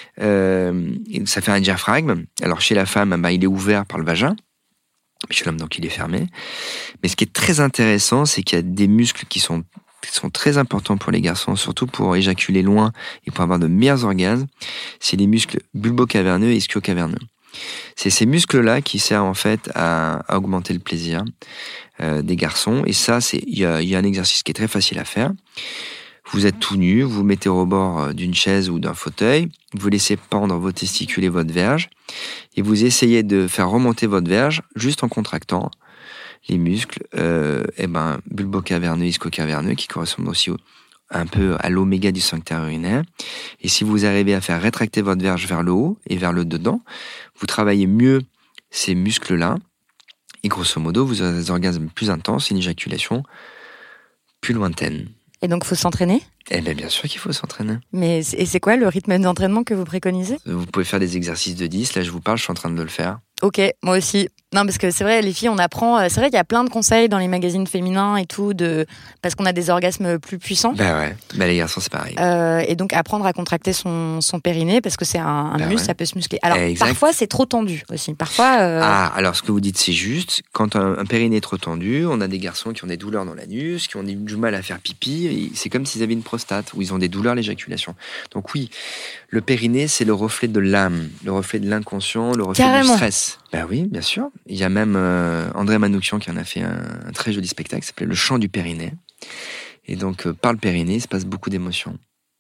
Euh, ça fait un diaphragme. Alors, chez la femme, bah, il est ouvert par le vagin. Chez l'homme, donc, il est fermé. Mais ce qui est très intéressant, c'est qu'il y a des muscles qui sont, qui sont très importants pour les garçons, surtout pour éjaculer loin et pour avoir de meilleurs orgasmes. C'est les muscles bulbo-caverneux et ischio-caverneux. C'est ces muscles-là qui servent en fait à, à augmenter le plaisir euh, des garçons. Et ça, c'est il y a, y a un exercice qui est très facile à faire. Vous êtes tout nu, vous vous mettez au bord d'une chaise ou d'un fauteuil, vous laissez pendre vos testicules et votre verge, et vous essayez de faire remonter votre verge juste en contractant les muscles, euh, et ben bulbo-caverneux, ischio-caverneux, qui correspondent aussi au, un peu à l'oméga du sphincter urinaire. Et si vous arrivez à faire rétracter votre verge vers le haut et vers le dedans, vous travaillez mieux ces muscles-là. Et grosso modo, vous avez des orgasmes plus intenses, une éjaculation plus lointaine. Et donc, il faut s'entraîner ? Eh bien, bien sûr qu'il faut s'entraîner. Mais et c'est quoi le rythme d'entraînement que vous préconisez ? Vous pouvez faire des exercices de dix. Là, je vous parle, je suis en train de le faire. Ok, moi aussi. Non, parce que c'est vrai, les filles, on apprend... C'est vrai qu'il y a plein de conseils dans les magazines féminins et tout, de... parce qu'on a des orgasmes plus puissants. Bah ouais, bah les garçons, c'est pareil. Euh, et donc, apprendre à contracter son, son périnée, parce que c'est un, un bah muscle, ouais. Ça peut se muscler. Alors, exact. Parfois, c'est trop tendu aussi. Parfois... Euh... Ah, alors ce que vous dites, c'est juste. Quand un, un périnée est trop tendu, on a des garçons qui ont des douleurs dans l'anus, qui ont du mal à faire pipi. C'est comme s'ils avaient une prostate, où ils ont des douleurs à l'éjaculation. Donc oui, le périnée, c'est le reflet de l'âme, le reflet de l'inconscient, le reflet Carrément. du stress. Ben oui, bien sûr. Il y a même euh, André Manoukian qui en a fait un, un très joli spectacle qui s'appelait Le chant du périnée. Et donc, euh, par le périnée, il se passe beaucoup d'émotions.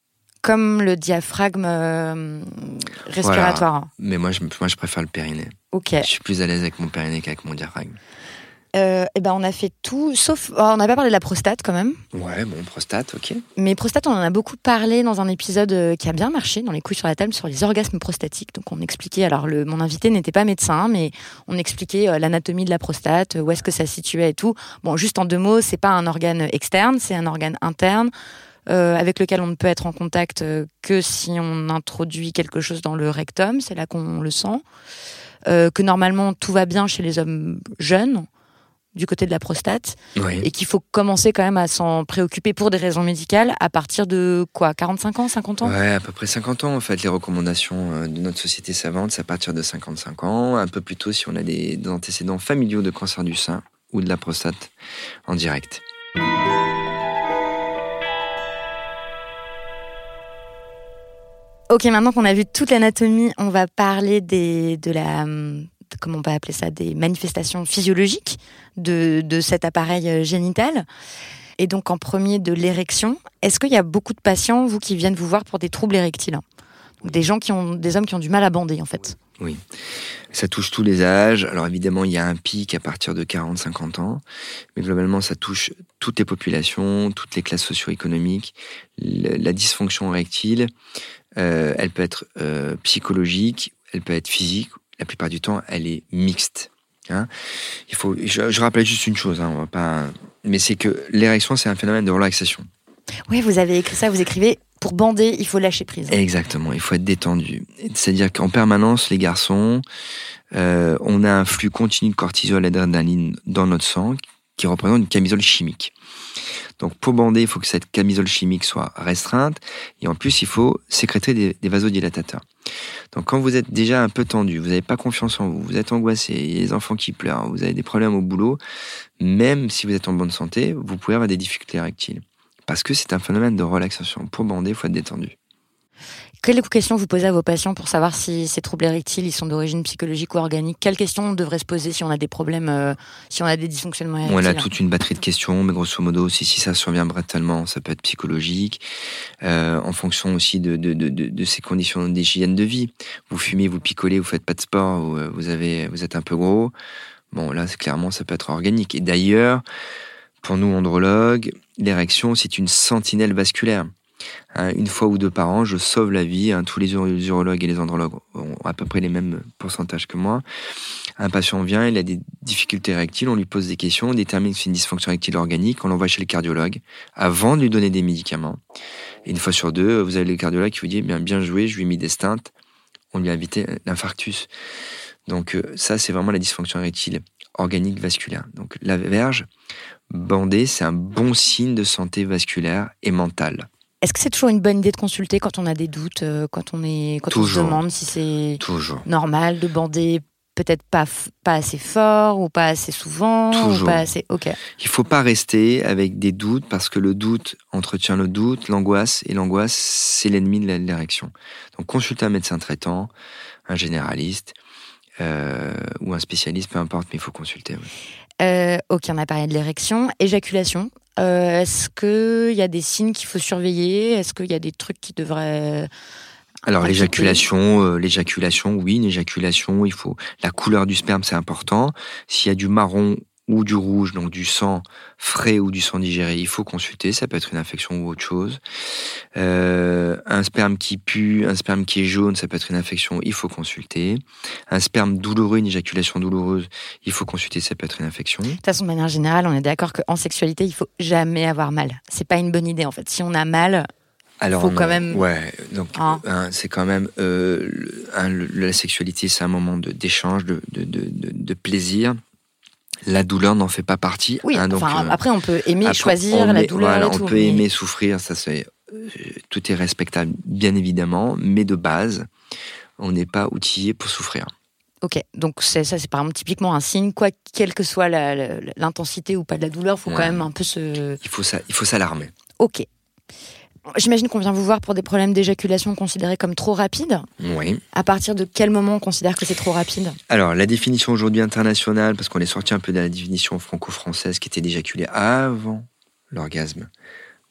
comme le diaphragme euh, respiratoire. Voilà. Mais moi je, moi, je préfère le périnée. Ok. Je suis plus à l'aise avec mon périnée qu'avec mon diaphragme. Euh, et ben on a fait tout, sauf... Oh, on n'a pas parlé de la prostate quand même. Ouais, bon, prostate, ok. Mais prostate, on en a beaucoup parlé dans un épisode qui a bien marché, dans les couilles sur la table, sur les orgasmes prostatiques. Donc on expliquait, alors le, mon invité n'était pas médecin, mais on expliquait euh, l'anatomie de la prostate, où est-ce que ça se situait et tout. Bon, juste en deux mots, c'est pas un organe externe, c'est un organe interne, euh, avec lequel on ne peut être en contact euh, que si on introduit quelque chose dans le rectum, c'est là qu'on le sent. Euh, que normalement, tout va bien chez les hommes jeunes, du côté de la prostate, oui. Et qu'il faut commencer quand même à s'en préoccuper pour des raisons médicales à partir de quoi, quarante-cinq ans, cinquante ans? Ouais, à peu près cinquante ans en fait. Les recommandations de notre société savante, c'est à partir de cinquante-cinq ans, un peu plus tôt si on a des, des antécédents familiaux de cancer du sein ou de la prostate en direct. Ok, maintenant qu'on a vu toute l'anatomie, on va parler des, de la... comment on va appeler ça, des manifestations physiologiques de, de cet appareil génital. Et donc, en premier, de l'érection. Est-ce qu'il y a beaucoup de patients, vous, qui viennent vous voir pour des troubles érectiles? Donc, des gens qui ont, des hommes qui ont du mal à bander, en fait. Oui. Ça touche tous les âges. Alors, évidemment, il y a un pic à partir de quarante à cinquante ans. Mais globalement, ça touche toutes les populations, toutes les classes socio-économiques. La dysfonction érectile, euh, elle peut être euh, psychologique, elle peut être physique. La plupart du temps, elle est mixte. Hein, il faut, je, je rappelle juste une chose, hein, on va pas, mais c'est que l'érection, c'est un phénomène de relaxation. Oui, vous avez écrit ça, vous écrivez, pour bander, il faut lâcher prise. Exactement, il faut être détendu. C'est-à-dire qu'en permanence, les garçons, euh, on a un flux continu de cortisol et d'adrénaline dans notre sang qui représente une camisole chimique. Donc pour bander, il faut que cette camisole chimique soit restreinte et en plus, il faut sécréter des, des vasodilatateurs. Donc quand vous êtes déjà un peu tendu, vous n'avez pas confiance en vous, vous êtes angoissé, il y a les enfants qui pleurent, vous avez des problèmes au boulot, même si vous êtes en bonne santé, vous pouvez avoir des difficultés érectiles. Parce que c'est un phénomène de relaxation. Pour bander, il faut être détendu. Quelles questions vous posez à vos patients pour savoir si ces troubles érectiles ils sont d'origine psychologique ou organique? Quelles questions on devrait se poser si on a des problèmes, euh, si on a des dysfonctionnements érectiles? On a toute une batterie de questions, mais grosso modo, si, si ça survient brutalement, ça peut être psychologique, euh, en fonction aussi de, de, de, de, de ces conditions d'hygiène de vie. Vous fumez, vous picolez, vous faites pas de sport, vous, vous, avez, vous êtes un peu gros. Bon, là, c'est, clairement, ça peut être organique. Et d'ailleurs, pour nous, andrologues, l'érection, c'est une sentinelle vasculaire. Une fois ou deux par an, je sauve la vie. Tous les urologues et les andrologues ont à peu près les mêmes pourcentages que moi. Un patient vient, il a des difficultés érectiles, on lui pose des questions, on détermine que c'est une dysfonction érectile organique, on l'envoie chez le cardiologue avant de lui donner des médicaments. Et une fois sur deux, vous avez le cardiologue qui vous dit bien, bien joué, je lui ai mis des stents, on lui a évité l'infarctus. Donc ça, c'est vraiment la dysfonction érectile organique vasculaire. Donc la verge bandée, c'est un bon signe de santé vasculaire et mentale. Est-ce que c'est toujours une bonne idée de consulter quand on a des doutes, quand on est, quand on se demande si c'est toujours normal de bander peut-être pas, pas assez fort ou pas assez souvent? Toujours. Ou pas assez... Ok. Il ne faut pas rester avec des doutes parce que le doute entretient le doute, l'angoisse, et l'angoisse, c'est l'ennemi de l'érection. Donc consultez un médecin traitant, un généraliste euh, ou un spécialiste, peu importe, mais il faut consulter. Oui. Euh, ok, on a parlé de l'érection. Éjaculation. Euh, est-ce qu'il y a des signes qu'il faut surveiller? Est-ce qu'il y a des trucs qui devraient... Alors l'éjaculation, euh, l'éjaculation, oui, une éjaculation, il faut... La couleur du sperme, c'est important. S'il y a du marron ou du rouge, donc du sang frais ou du sang digéré, il faut consulter, ça peut être une infection ou autre chose. Euh, un sperme qui pue, un sperme qui est jaune, ça peut être une infection, il faut consulter. Un sperme douloureux, une éjaculation douloureuse, il faut consulter, ça peut être une infection. De toute façon, de manière générale, on est d'accord qu'en sexualité, il faut jamais avoir mal. C'est pas une bonne idée, en fait. Si on a mal... Alors, faut quand même... ouais, donc hein. hein, c'est quand même euh, hein, le, la sexualité, c'est un moment de, d'échange, de, de, de, de, de plaisir. La douleur n'en fait pas partie. Oui, hein, donc, enfin, euh, après on peut aimer après, choisir la met, douleur. Voilà, et on tout, peut mais... aimer souffrir, ça c'est euh, tout est respectable, bien évidemment, mais de base, on n'est pas outillé pour souffrir. Ok, donc c'est, ça c'est par exemple typiquement un signe, quoi, quelle que soit la, la, l'intensité ou pas de la douleur, il faut ouais. quand même un peu se... Il faut, ça, il faut s'alarmer. Ok. J'imagine qu'on vient vous voir pour des problèmes d'éjaculation considérés comme trop rapides. Oui. À partir de quel moment on considère que c'est trop rapide? Alors, la définition aujourd'hui internationale, parce qu'on est sorti un peu de la définition franco-française qui était d'éjaculer avant l'orgasme.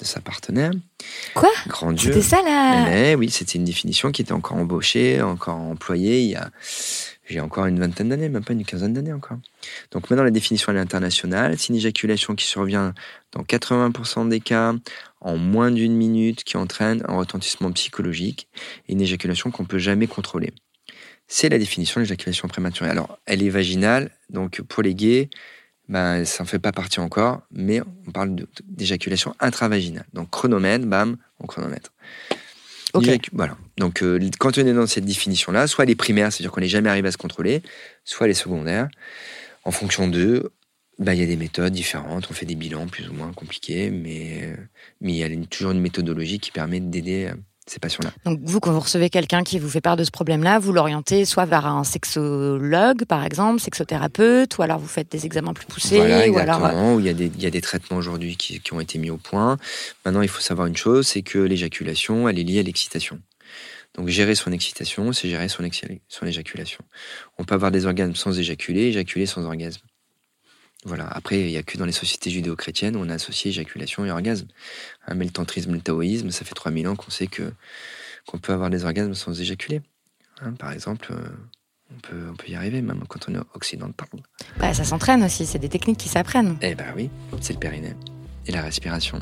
de sa partenaire. Quoi ? Grand Dieu. C'était ça là ? Mais oui, c'était une définition qui était encore embauchée, encore employée il y a, j'ai encore une vingtaine d'années, même pas une quinzaine d'années encore. Donc maintenant, la définition elle est internationale. C'est une éjaculation qui survient dans quatre-vingts pour cent des cas, en moins d'une minute, qui entraîne un retentissement psychologique et une éjaculation qu'on ne peut jamais contrôler. C'est la définition de l'éjaculation prématurée. Alors, elle est vaginale, donc pour les gays, ben, ça n'en fait pas partie encore, mais on parle de, d'éjaculation intravaginale. Donc, chronomètre, bam, on chronomètre. Ok. Éjac- Voilà. Donc, euh, quand on est dans cette définition-là, soit les primaires, c'est-à-dire qu'on n'est jamais arrivé à se contrôler, soit les secondaires. En fonction d'eux, ben, il y a des méthodes différentes. On fait des bilans plus ou moins compliqués, mais, mais il y a une, toujours une méthodologie qui permet d'aider euh, ces patients-là. Donc vous, quand vous recevez quelqu'un qui vous fait part de ce problème-là, vous l'orientez soit vers un sexologue, par exemple, sexothérapeute, ou alors vous faites des examens plus poussés. Voilà, ou alors... exactement. Où il y a des, il y a des traitements aujourd'hui qui, qui ont été mis au point. Maintenant, il faut savoir une chose, c'est que l'éjaculation, elle est liée à l'excitation. Donc, gérer son excitation, c'est gérer son, ex- son éjaculation. On peut avoir des orgasmes sans éjaculer, éjaculer sans orgasme. Voilà. Après, il n'y a que dans les sociétés judéo-chrétiennes où on a associé éjaculation et orgasme. Hein, mais le tantrisme, le taoïsme, ça fait trois mille ans qu'on sait que, qu'on peut avoir des orgasmes sans éjaculer. Hein, par exemple, euh, on peut, on peut y arriver, même quand on est occidental. Bah, ça s'entraîne aussi, c'est des techniques qui s'apprennent. Eh ben oui, c'est le périnée et la respiration.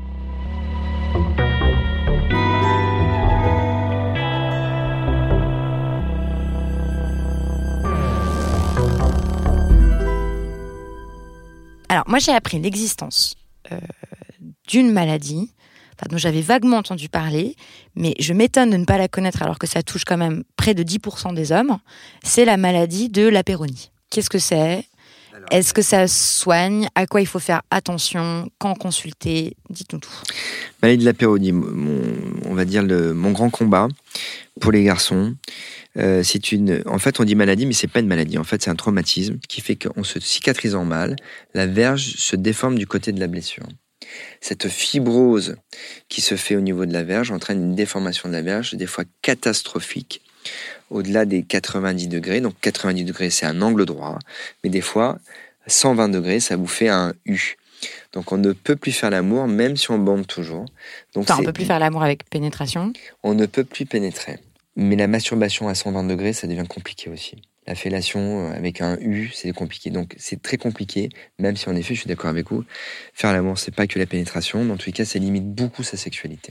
Alors, moi, j'ai appris l'existence euh, d'une maladie enfin, dont j'avais vaguement entendu parler, mais je m'étonne de ne pas la connaître alors que ça touche quand même près de dix pour cent des hommes. C'est la maladie de la péronie. Qu'est-ce que c'est ? Est-ce que ça se soigne ? À quoi il faut faire attention ? Quand consulter ? Dites-nous tout. Maladie de la péronie, mon, on va dire le, mon grand combat pour les garçons. Euh, c'est une, en fait, on dit maladie, mais c'est pas une maladie. En fait, c'est un traumatisme qui fait qu'en se cicatrisant mal, la verge se déforme du côté de la blessure. Cette fibrose qui se fait au niveau de la verge entraîne une déformation de la verge, des fois catastrophique, au-delà des quatre-vingt-dix degrés. Donc quatre-vingt-dix degrés, c'est un angle droit, mais des fois, cent vingt degrés, ça vous fait un U. Donc on ne peut plus faire l'amour, même si on bande toujours. Donc Enfin, on c'est... ne peut plus faire l'amour avec pénétration. On ne peut plus pénétrer. Mais la masturbation à cent vingt degrés, ça devient compliqué aussi. La fellation avec un U, c'est compliqué. Donc c'est très compliqué, même si en effet, je suis d'accord avec vous, faire l'amour, c'est pas que la pénétration. Dans tous les cas, ça limite beaucoup sa sexualité.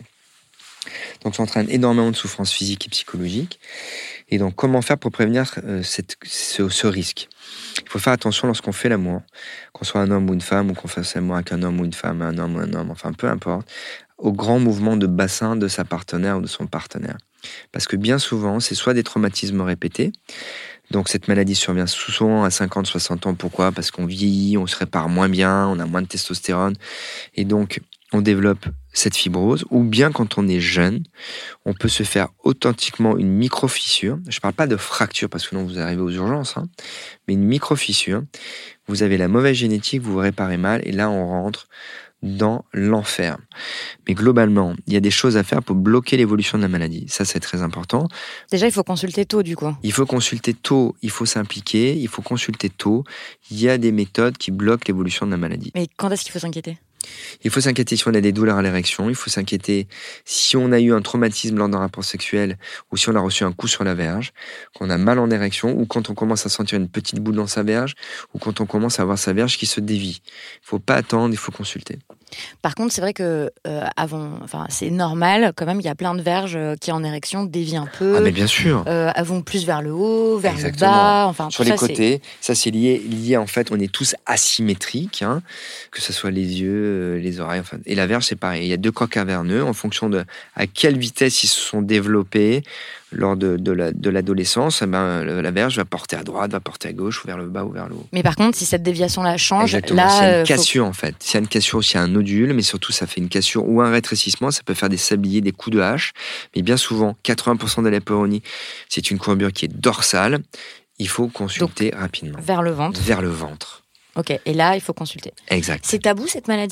Donc ça entraîne énormément de souffrances physiques et psychologiques. Et donc comment faire pour prévenir euh, cette, ce, ce risque ? Il faut faire attention lorsqu'on fait l'amour, qu'on soit un homme ou une femme, ou qu'on fasse l'amour avec un homme ou une femme, un homme ou un homme, enfin peu importe, au grand mouvement de bassin de sa partenaire ou de son partenaire. Parce que bien souvent, c'est soit des traumatismes répétés, donc cette maladie survient souvent à cinquante à soixante ans. Pourquoi ? Parce qu'on vieillit, on se répare moins bien, on a moins de testostérone, et donc on développe cette fibrose, ou bien quand on est jeune, on peut se faire authentiquement une micro-fissure. Je ne parle pas de fracture, parce que non, vous arrivez aux urgences, hein, mais une micro-fissure. Vous avez la mauvaise génétique, vous vous réparez mal, et là on rentre dans l'enfer. Mais globalement, il y a des choses à faire pour bloquer l'évolution de la maladie. Ça, c'est très important. Déjà, il faut consulter tôt, du coup. Il faut consulter tôt, il faut s'impliquer, il faut consulter tôt. Il y a des méthodes qui bloquent l'évolution de la maladie. Mais quand est-ce qu'il faut s'inquiéter ? Il faut s'inquiéter si on a des douleurs à l'érection, il faut s'inquiéter si on a eu un traumatisme lors d'un rapport sexuel ou si on a reçu un coup sur la verge, qu'on a mal en érection ou quand on commence à sentir une petite boule dans sa verge ou quand on commence à avoir sa verge qui se dévie. Il ne faut pas attendre, il faut consulter. Par contre, c'est vrai que euh, avant, enfin, c'est normal quand même. Il y a plein de verges qui en érection dévient un peu. Ah mais bien sûr. Euh, elles vont plus vers le haut, vers Exactement. le bas. Enfin, sur tout les ça, côtés, c'est... ça c'est lié, lié en fait. On est tous asymétriques, hein, que ce soit les yeux, les oreilles, enfin, et la verge c'est pareil. Il y a deux coques caverneux en fonction de à quelle vitesse ils se sont développés lors de, de, la, de l'adolescence. Eh ben, la verge va porter à droite, va porter à gauche, ou vers le bas ou vers le haut. Mais par contre, si cette déviation-là change, exactement, là, c'est une euh, cassure faut... en fait. S'il y a une cassure, s'il y a un nodule, mais surtout ça fait une cassure ou un rétrécissement, ça peut faire des sabliers, des coups de hache. Mais bien souvent, quatre-vingts pour cent de la péronie, c'est une courbure qui est dorsale. Il faut consulter donc, rapidement. Vers le ventre. Vers le ventre. Ok, et là, il faut consulter. Exact. C'est tabou cette maladie ?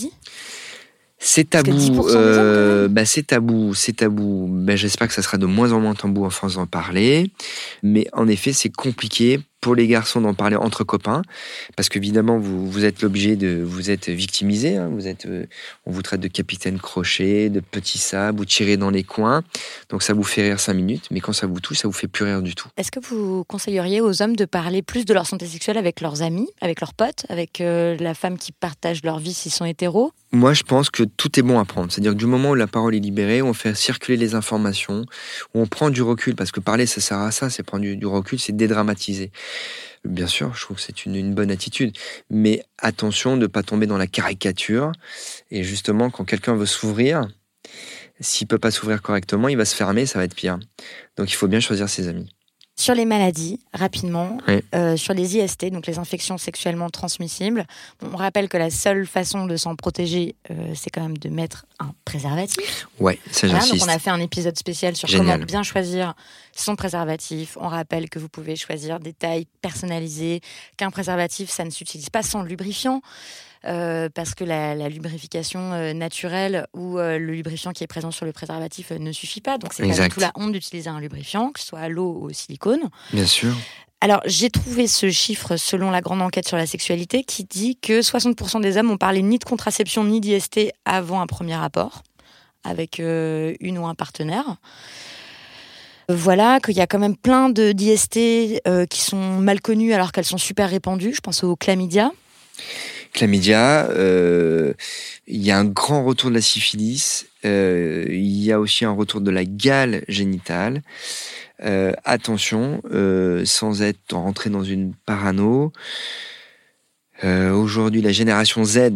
C'est tabou, euh, bah c'est tabou, c'est tabou. Ben, j'espère que ça sera de moins en moins tabou en France d'en parler. Mais en effet, c'est compliqué pour les garçons d'en parler entre copains, parce qu'évidemment, vous, vous êtes l'objet de... Vous êtes victimisé, hein, vous êtes, euh, on vous traite de capitaine crochet, de petit sable, vous tirez dans les coins, donc ça vous fait rire cinq minutes, mais quand ça vous touche, ça vous fait plus rire du tout. Est-ce que vous conseilleriez aux hommes de parler plus de leur santé sexuelle avec leurs amis, avec leurs potes, avec euh, la femme qui partage leur vie s'ils sont hétéros ? Moi, je pense que tout est bon à prendre. C'est-à-dire que du moment où la parole est libérée, où on fait circuler les informations, où on prend du recul, parce que parler, ça sert à ça, c'est prendre du, du recul, c'est dédramatiser. Bien sûr, je trouve que c'est une, une bonne attitude. Mais attention de ne pas tomber dans la caricature. Et justement, quand quelqu'un veut s'ouvrir, s'il ne peut pas s'ouvrir correctement, il va se fermer, ça va être pire. Donc, il faut bien choisir ses amis. Sur les maladies, rapidement, oui. euh, sur les I S T, donc les infections sexuellement transmissibles, on rappelle que la seule façon de s'en protéger, euh, c'est quand même de mettre un préservatif. Ouais, ça voilà, j'insiste. donc on a fait un épisode spécial sur Génial. comment bien choisir son préservatif. On rappelle que vous pouvez choisir des tailles personnalisées, qu'un préservatif, ça ne s'utilise pas sans lubrifiant. Euh, parce que la, la lubrification euh, naturelle ou euh, le lubrifiant qui est présent sur le préservatif euh, ne suffit pas. Donc, c'est exact. pas du tout la honte d'utiliser un lubrifiant, que ce soit à l'eau ou au silicone. Bien sûr. Alors, j'ai trouvé ce chiffre selon la grande enquête sur la sexualité qui dit que soixante pour cent des hommes ont parlé ni de contraception ni d'I S T avant un premier rapport avec euh, une ou un partenaire. Voilà, qu'il y a quand même plein de d'I S T euh, qui sont mal connues alors qu'elles sont super répandues. Je pense au chlamydia. Chlamydia, euh, il y a un grand retour de la syphilis, euh, il y a aussi un retour de la gale génitale. Euh, attention, euh, sans être rentré dans une parano, euh, aujourd'hui la génération Z...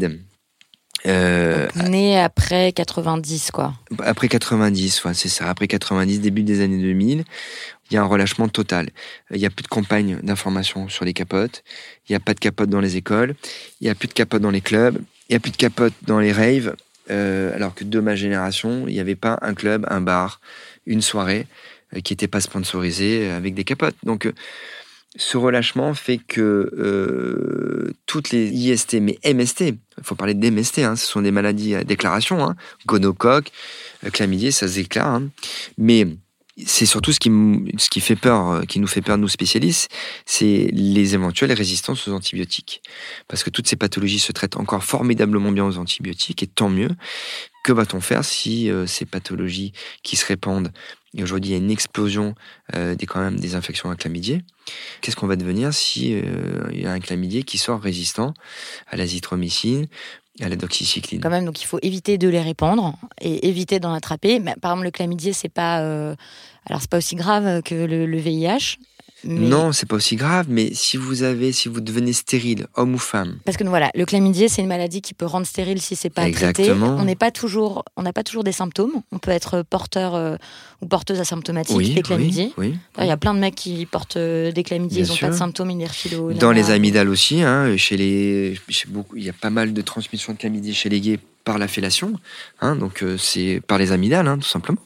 Euh, né après quatre-vingt-dix, quoi. Après quatre-vingt-dix, ouais, c'est ça. Après quatre-vingt-dix, début des années deux mille, il y a un relâchement total. Il n'y a plus de campagne d'information sur les capotes. Il n'y a pas de capotes dans les écoles. Il n'y a plus de capotes dans les clubs. Il n'y a plus de capotes dans les raves. Euh, alors que de ma génération, il n'y avait pas un club, un bar, une soirée euh, qui n'était pas sponsorisée avec des capotes. Donc, euh, ce relâchement fait que euh, toutes les I S T, mais M S T, il faut parler d'M S T, hein, ce sont des maladies à déclaration, hein, gonocoque, euh, chlamydia, ça se déclare, hein, mais c'est surtout ce qui, ce qui fait peur, qui nous fait peur, nous spécialistes, c'est les éventuelles résistances aux antibiotiques. Parce que toutes ces pathologies se traitent encore formidablement bien aux antibiotiques, et tant mieux. Que va-t-on faire si euh, ces pathologies qui se répandent, et aujourd'hui il y a une explosion euh, des, quand même, des infections à chlamydia, qu'est-ce qu'on va devenir si euh, il y a un chlamydia qui sort résistant à l'azithromycine, à la doxycycline? Quand même, donc il faut éviter de les répandre et éviter d'en attraper. Mais, par exemple, le chlamydia, c'est pas, euh, alors c'est pas aussi grave que le, le V I H. Mais... Non, c'est pas aussi grave, mais si vous avez, si vous devenez stérile, homme ou femme. Parce que voilà, le chlamydia, c'est une maladie qui peut rendre stérile si c'est pas Exactement. traité. On n'est pas toujours, on n'a pas toujours des symptômes. On peut être porteur euh, ou porteuse asymptomatique oui, des chlamydia. Oui, oui, il y a plein de mecs qui portent euh, des chlamydia, ils n'ont pas de symptômes, ils les refilent au. Dans les amygdales aussi, hein, chez les, chez beaucoup, il y a pas mal de transmission de chlamydia chez les gays par la fellation, hein, donc euh, c'est par les amygdales, hein, tout simplement.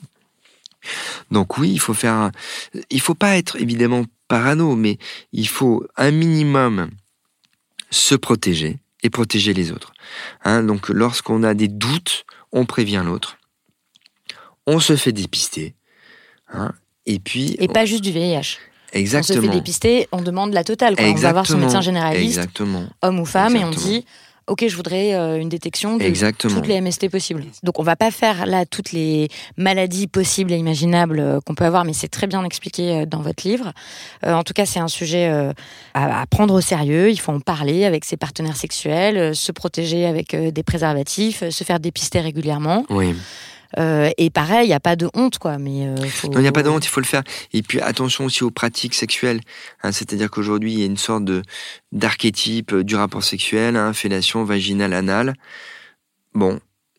Donc oui, il faut faire, un... il faut pas être évidemment parano, mais il faut un minimum se protéger et protéger les autres. Hein, donc lorsqu'on a des doutes, on prévient l'autre, on se fait dépister, hein, et puis... Et on... pas juste du V I H. Exactement. On se fait dépister, on demande la totale, quoi. On va voir son médecin généraliste, Exactement. homme ou femme, Exactement. Et on dit... Ok, je voudrais euh, une détection de Exactement. toutes les M S T possibles. Donc, on va pas faire là toutes les maladies possibles et imaginables euh, qu'on peut avoir, mais c'est très bien expliqué euh, dans votre livre. Euh, en tout cas, c'est un sujet euh, à, à prendre au sérieux. Il faut en parler avec ses partenaires sexuels, euh, se protéger avec euh, des préservatifs, euh, se faire dépister régulièrement. Oui. Euh, et pareil, il n'y a pas de honte, quoi. Mais euh, faut... Non, il n'y a pas de honte, il faut le faire. Et puis attention aussi aux pratiques sexuelles. Hein, c'est-à-dire qu'aujourd'hui, il y a une sorte de d'archétype du rapport sexuel, hein, fellation, vaginale, anale. Bon,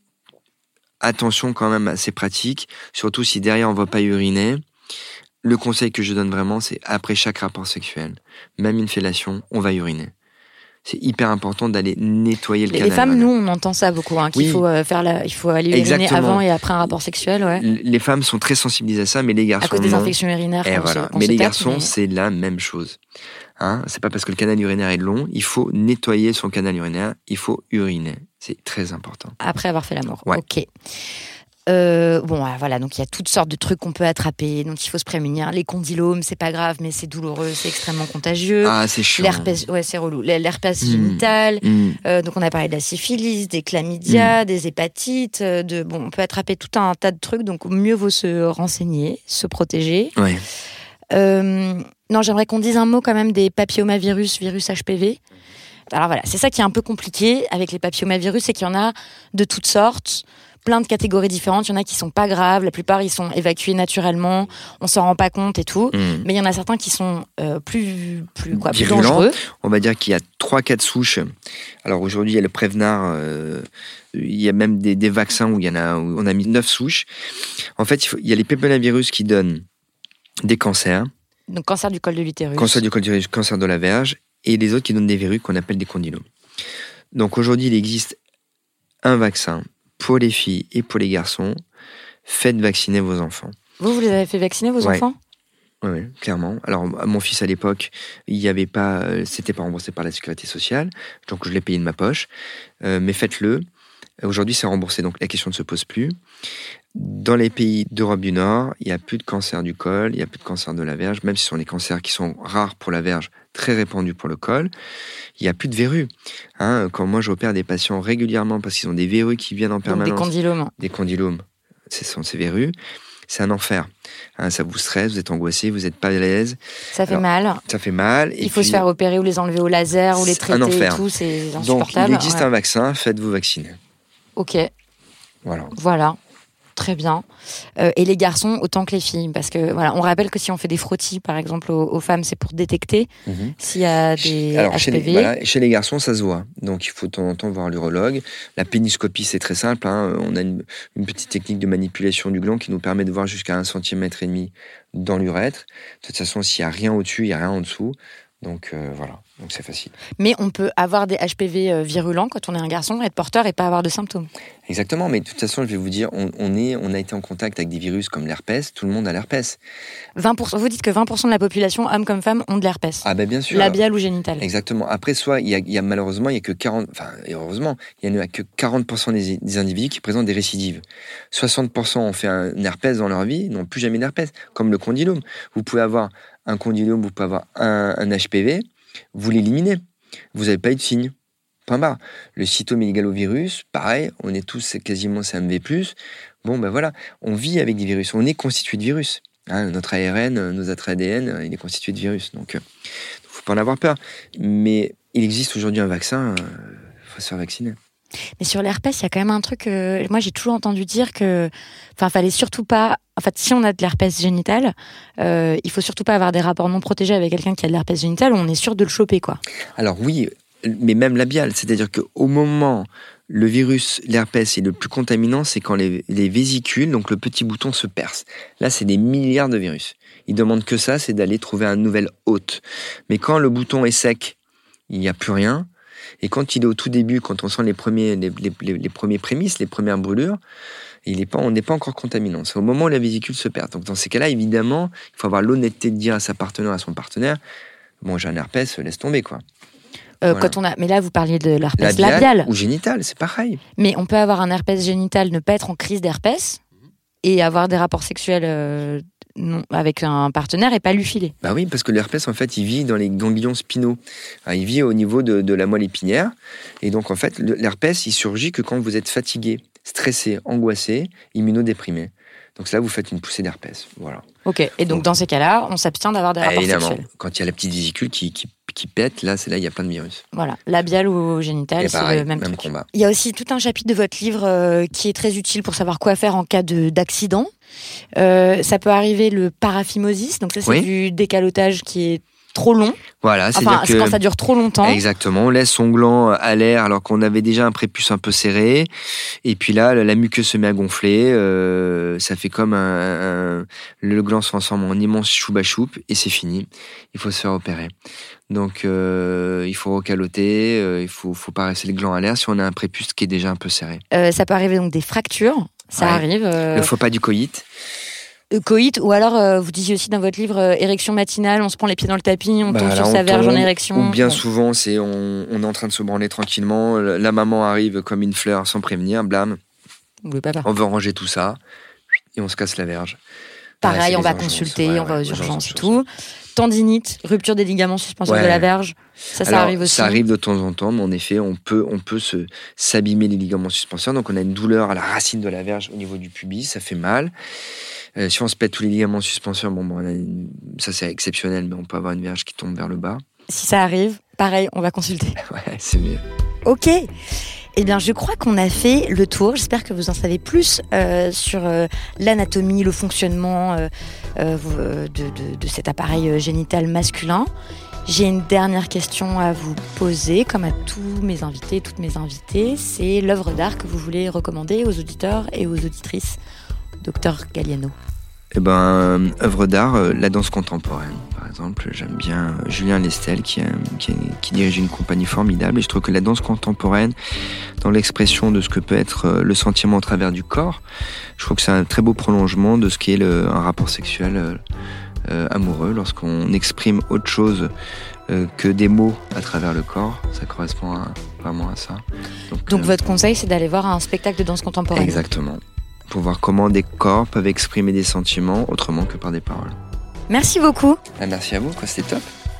attention quand même à ces pratiques, surtout si derrière on ne va pas uriner. Le conseil que je donne vraiment, c'est après chaque rapport sexuel, même une fellation, on va uriner. C'est hyper important d'aller nettoyer le les canal. Les femmes, nous, on entend ça beaucoup, hein, qu'il oui. faut euh, faire la, il faut aller uriner Exactement. avant et après un rapport sexuel, ouais. Les femmes sont très sensibilisées à ça, mais les garçons à cause des non. infections urinaires. Et qu'on voilà. se, qu'on mais se les tape, garçons, mais... c'est la même chose. Hein, c'est pas parce que le canal urinaire est long, il faut nettoyer son canal urinaire, il faut uriner. C'est très important. Après avoir fait l'amour. Ouais. Ok. Euh, bon, voilà, donc il y a toutes sortes de trucs qu'on peut attraper, donc il faut se prémunir. Les condylomes, c'est pas grave, mais c'est douloureux, c'est extrêmement contagieux. Ah, c'est chiant. L'herpès, ouais, c'est relou. L'herpès Mmh. génital. Mmh. Euh, donc on a parlé de la syphilis, des chlamydia, mmh. des hépatites. De bon, on peut attraper tout un tas de trucs, donc mieux vaut se renseigner, se protéger. Ouais. Euh, non, j'aimerais qu'on dise un mot quand même des papillomavirus, virus H P V. Alors voilà, c'est ça qui est un peu compliqué avec les papillomavirus, c'est qu'il y en a de toutes sortes. Plein de catégories différentes, il y en a qui sont pas graves, la plupart ils sont évacués naturellement, on s'en rend pas compte et tout, mmh. mais il y en a certains qui sont euh, plus plus quoi, plus dangereux. On va dire qu'il y a trois quatre souches. Alors aujourd'hui il y a le Prevnar, euh, il y a même des, des vaccins où il y en a, où on a mis neuf souches. En fait, il, faut, il y a les papillomavirus qui donnent des cancers. Donc cancer du col de l'utérus. Cancer du col de l'utérus, cancer de la verge, et les autres qui donnent des verrues qu'on appelle des condylomes. Donc aujourd'hui il existe un vaccin pour les filles et pour les garçons. Faites vacciner vos enfants. Vous, vous les avez fait vacciner, vos ouais. enfants ? Oui, ouais, clairement. Alors, mon fils, à l'époque, il y avait pas, c'était pas remboursé par la sécurité sociale, donc je l'ai payé de ma poche. Euh, mais faites-le. Aujourd'hui, c'est remboursé, donc la question ne se pose plus. Dans les pays d'Europe du Nord, il n'y a plus de cancer du col, il n'y a plus de cancer de la verge, même si ce sont des cancers qui sont rares pour la verge, très répandus pour le col. Il n'y a plus de verrues. Hein, quand moi, j'opère des patients régulièrement parce qu'ils ont des verrues qui viennent en permanence. Donc des condylomes. Des condylomes. Ce sont ces verrues. C'est un enfer. Hein, ça vous stresse, vous êtes angoissé, vous n'êtes pas à l'aise. Ça fait Alors, mal. Ça fait mal. Il et faut puis, se faire opérer ou les enlever au laser ou les traiter un enfer. et tout, c'est insupportable. Donc, il existe ouais. un vaccin, faites-vous vacciner. Ok. Voilà. Voilà. Très bien. Euh, et les garçons autant que les filles, parce que voilà, on rappelle que si on fait des frottis, par exemple, aux, aux femmes, c'est pour détecter mmh. s'il y a des Alors, H P V. Chez les, voilà, chez les garçons, ça se voit. Donc, il faut de temps en temps voir l'urologue. La péniscopie, c'est très simple. Hein. On a une, une petite technique de manipulation du gland qui nous permet de voir jusqu'à un centimètre et demi dans l'urètre. De toute façon, s'il n'y a rien au-dessus, il n'y a rien en dessous. Donc euh, voilà, donc c'est facile. Mais on peut avoir des H P V virulents quand on est un garçon, être porteur et pas avoir de symptômes. Exactement, mais de toute façon, je vais vous dire, on, on, est, on a été en contact avec des virus comme l'herpès, tout le monde a l'herpès. vingt pour cent, vous dites que vingt pour cent de la population, hommes comme femmes, ont de l'herpès. Ah ben bien sûr. Labial ou génital. Exactement. Après, soit, il y a, il y a malheureusement, il y a que quarante, enfin, et heureusement, il n'y a que quarante pour cent des, des individus qui présentent des récidives. soixante pour cent ont fait un herpès dans leur vie, n'ont plus jamais d'herpès, comme le condylome. Vous pouvez avoir un condylome, vous pouvez avoir un, un H P V, vous l'éliminez. Vous n'avez pas eu de signe. Point barre. Le cytomégalovirus, pareil, on est tous quasiment C M V plus. Bon, ben voilà, on vit avec des virus. On est constitué de virus. Hein, notre A R N, nos A D N, il est constitué de virus. Donc, il euh, ne faut pas en avoir peur. Mais il existe aujourd'hui un vaccin, il euh, faut se faire vacciner. Mais sur l'herpès, il y a quand même un truc. Euh, moi, j'ai toujours entendu dire que, enfin, fallait surtout pas. En fait, si on a de l'herpès génital, euh, il faut surtout pas avoir des rapports non protégés avec quelqu'un qui a de l'herpès génital. Où on est sûr de le choper, quoi. Alors oui, mais même labial, c'est-à-dire qu'au moment le virus, l'herpès est le plus contaminant, c'est quand les, les vésicules, donc le petit bouton, se perce. Là, c'est des milliards de virus. Ils demandent que ça, c'est d'aller trouver un nouvel hôte. Mais quand le bouton est sec, il n'y a plus rien. Et quand il est au tout début, quand on sent les premiers, les, les, les premiers prémices, les premières brûlures, il est pas, on n'est pas encore contaminant. C'est au moment où la vésicule se perd. Donc dans ces cas-là, évidemment, il faut avoir l'honnêteté de dire à sa partenaire, à son partenaire, bon, j'ai un herpès, laisse tomber, quoi. Euh, voilà. Quand on a, mais là, vous parliez de l'herpès labial, labial ou génital, c'est pareil. Mais on peut avoir un herpès génital, ne pas être en crise d'herpès et avoir des rapports sexuels euh, non, avec un partenaire et pas lui filer. Bah oui, parce que l'herpès, en fait, il vit dans les ganglions spinaux. Alors, il vit au niveau de, de la moelle épinière. Et donc, en fait, l'herpès, il surgit que quand vous êtes fatigué, stressé, angoissé, immunodéprimé. Donc là, vous faites une poussée d'herpès. Voilà. Ok. Et donc, donc dans ces cas-là, on s'abstient d'avoir des rapports évidemment, sexuels. Quand il y a la petite vésicule qui, qui, qui pète, là, c'est là, il y a plein de virus. Voilà. Labial ou génital, c'est pareil, le même, même truc. combat. Il y a aussi tout un chapitre de votre livre euh, qui est très utile pour savoir quoi faire en cas de, d'accident. Euh, ça peut arriver le paraphimosis. Donc ça, c'est oui. du décalotage qui est trop long. Voilà, c'est enfin, c'est quand ça dure trop longtemps. Exactement, on laisse son gland à l'air alors qu'on avait déjà un prépuce un peu serré, et puis là, la muqueuse se met à gonfler, euh, ça fait comme un, un le gland se transforme en immense chouba-choup et c'est fini. Il faut se faire opérer. Donc, euh, il faut recaloter, euh, il faut, faut pas rester le gland à l'air si on a un prépuce qui est déjà un peu serré. Euh, ça peut arriver donc des fractures, ça ouais. arrive. Euh... Le faux pas du coït. Coït, ou alors euh, vous disiez aussi dans votre livre euh, érection matinale, on se prend les pieds dans le tapis, on bah, tombe sur on sa verge en érection. Ou bien ouais. souvent, c'est on, on est en train de se branler tranquillement, la maman arrive comme une fleur sans prévenir, blâme. Vous voulez pas faire. On veut ranger tout ça et on se casse la verge. Pareil, Ah, on va urgences. consulter, ouais, on va aux ouais, urgences et urgences. tout. Tendinite, rupture des ligaments suspenseurs Ouais. de la verge, ça, ça Alors, arrive aussi. Ça arrive de temps en temps, mais en effet, on peut, on peut se, s'abîmer les ligaments suspenseurs. Donc, on a une douleur à la racine de la verge au niveau du pubis, ça fait mal. Euh, si on se pète tous les ligaments suspenseurs, bon, bon on a une- ça c'est exceptionnel, mais on peut avoir une verge qui tombe vers le bas. Si ça arrive, pareil, on va consulter. Ouais, c'est mieux. Ok. Eh bien, je crois qu'on a fait le tour. J'espère que vous en savez plus euh, sur euh, l'anatomie, le fonctionnement euh, euh, de, de, de cet appareil génital masculin. J'ai une dernière question à vous poser, comme à tous mes invités, toutes mes invitées. C'est l'œuvre d'art que vous voulez recommander aux auditeurs et aux auditrices. Docteur Galliano. Eh ben, œuvre d'art, euh, la danse contemporaine, par exemple. J'aime bien euh, Julien Lestel, qui, a- qui, a- qui dirige une compagnie formidable. Et je trouve que la danse contemporaine, dans l'expression de ce que peut être euh, le sentiment au travers du corps, je trouve que c'est un très beau prolongement de ce qu'est le, un rapport sexuel euh, euh, amoureux. Lorsqu'on exprime autre chose euh, que des mots à travers le corps, ça correspond à- vraiment à ça. Donc, Donc euh, votre conseil, c'est d'aller voir un spectacle de danse contemporaine. Exactement. Pour voir comment des corps peuvent exprimer des sentiments autrement que par des paroles. Merci beaucoup. Ah, merci à vous, quoi, c'était top.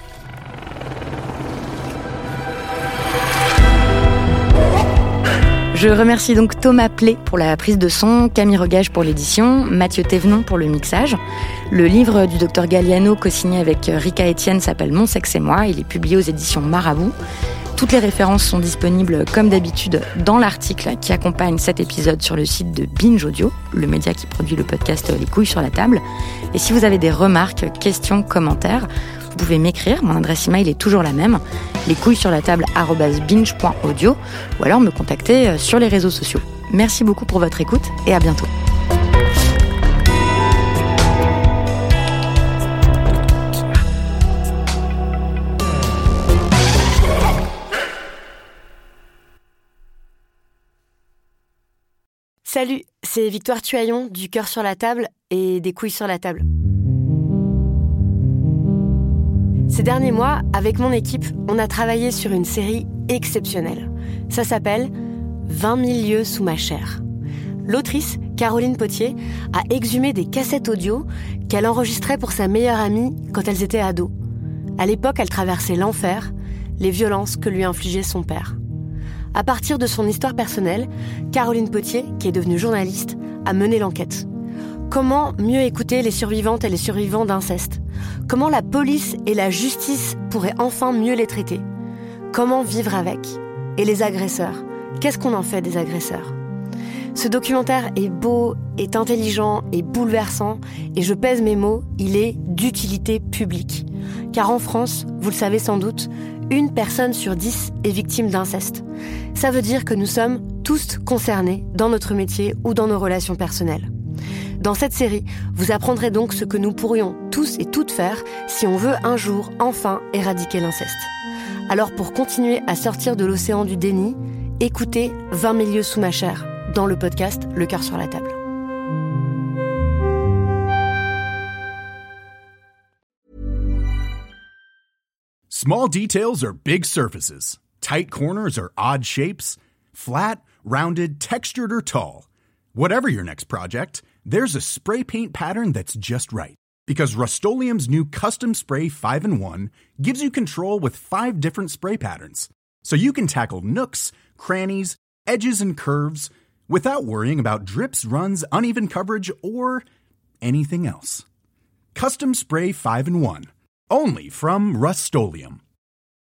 Je remercie donc Thomas Plé pour la prise de son, Camille Regage pour l'édition, Mathieu Thévenon pour le mixage. Le livre du docteur Galliano, co-signé avec Rika Etienne, s'appelle Mon sexe et moi. Il est publié aux éditions Marabout. Toutes les références sont disponibles, comme d'habitude, dans l'article qui accompagne cet épisode sur le site de Binge Audio, le média qui produit le podcast Les couilles sur la table. Et si vous avez des remarques, questions, commentaires, vous pouvez m'écrire. Mon adresse email est toujours la même, lescouillessurlatable arobase binge point audio, ou alors me contacter sur les réseaux sociaux. Merci beaucoup pour votre écoute et à bientôt. Salut, c'est Victoire Tuaillon du Cœur sur la table et des couilles sur la table. Ces derniers mois, avec mon équipe, on a travaillé sur une série exceptionnelle. Ça s'appelle vingt mille lieues sous ma chair. L'autrice, Caroline Potier, a exhumé des cassettes audio qu'elle enregistrait pour sa meilleure amie quand elles étaient ados. À l'époque, elle traversait l'enfer, les violences que lui infligeait son père. À partir de son histoire personnelle, Caroline Potier, qui est devenue journaliste, a mené l'enquête. Comment mieux écouter les survivantes et les survivants d'inceste ? Comment la police et la justice pourraient enfin mieux les traiter ? Comment vivre avec ? Et les agresseurs ? Qu'est-ce qu'on en fait des agresseurs ? Ce documentaire est beau, est intelligent, est bouleversant, et je pèse mes mots, il est d'utilité publique. Car en France, vous le savez sans doute, une personne sur dix est victime d'inceste. Ça veut dire que nous sommes tous concernés dans notre métier ou dans nos relations personnelles. Dans cette série, vous apprendrez donc ce que nous pourrions tous et toutes faire si on veut un jour enfin éradiquer l'inceste. Alors pour continuer à sortir de l'océan du déni, écoutez vingt mille lieues sous ma chair dans le podcast Le Cœur sur la table. Small details are big surfaces. Tight corners are odd shapes. Flat, rounded, textured, or tall. Whatever your next project, there's a spray paint pattern that's just right. Because Rust-Oleum's new Custom Spray five in one gives you control with five different spray patterns. So you can tackle nooks, crannies, edges, and curves without worrying about drips, runs, uneven coverage, or anything else. Custom Spray five in one. Only from Rust-Oleum.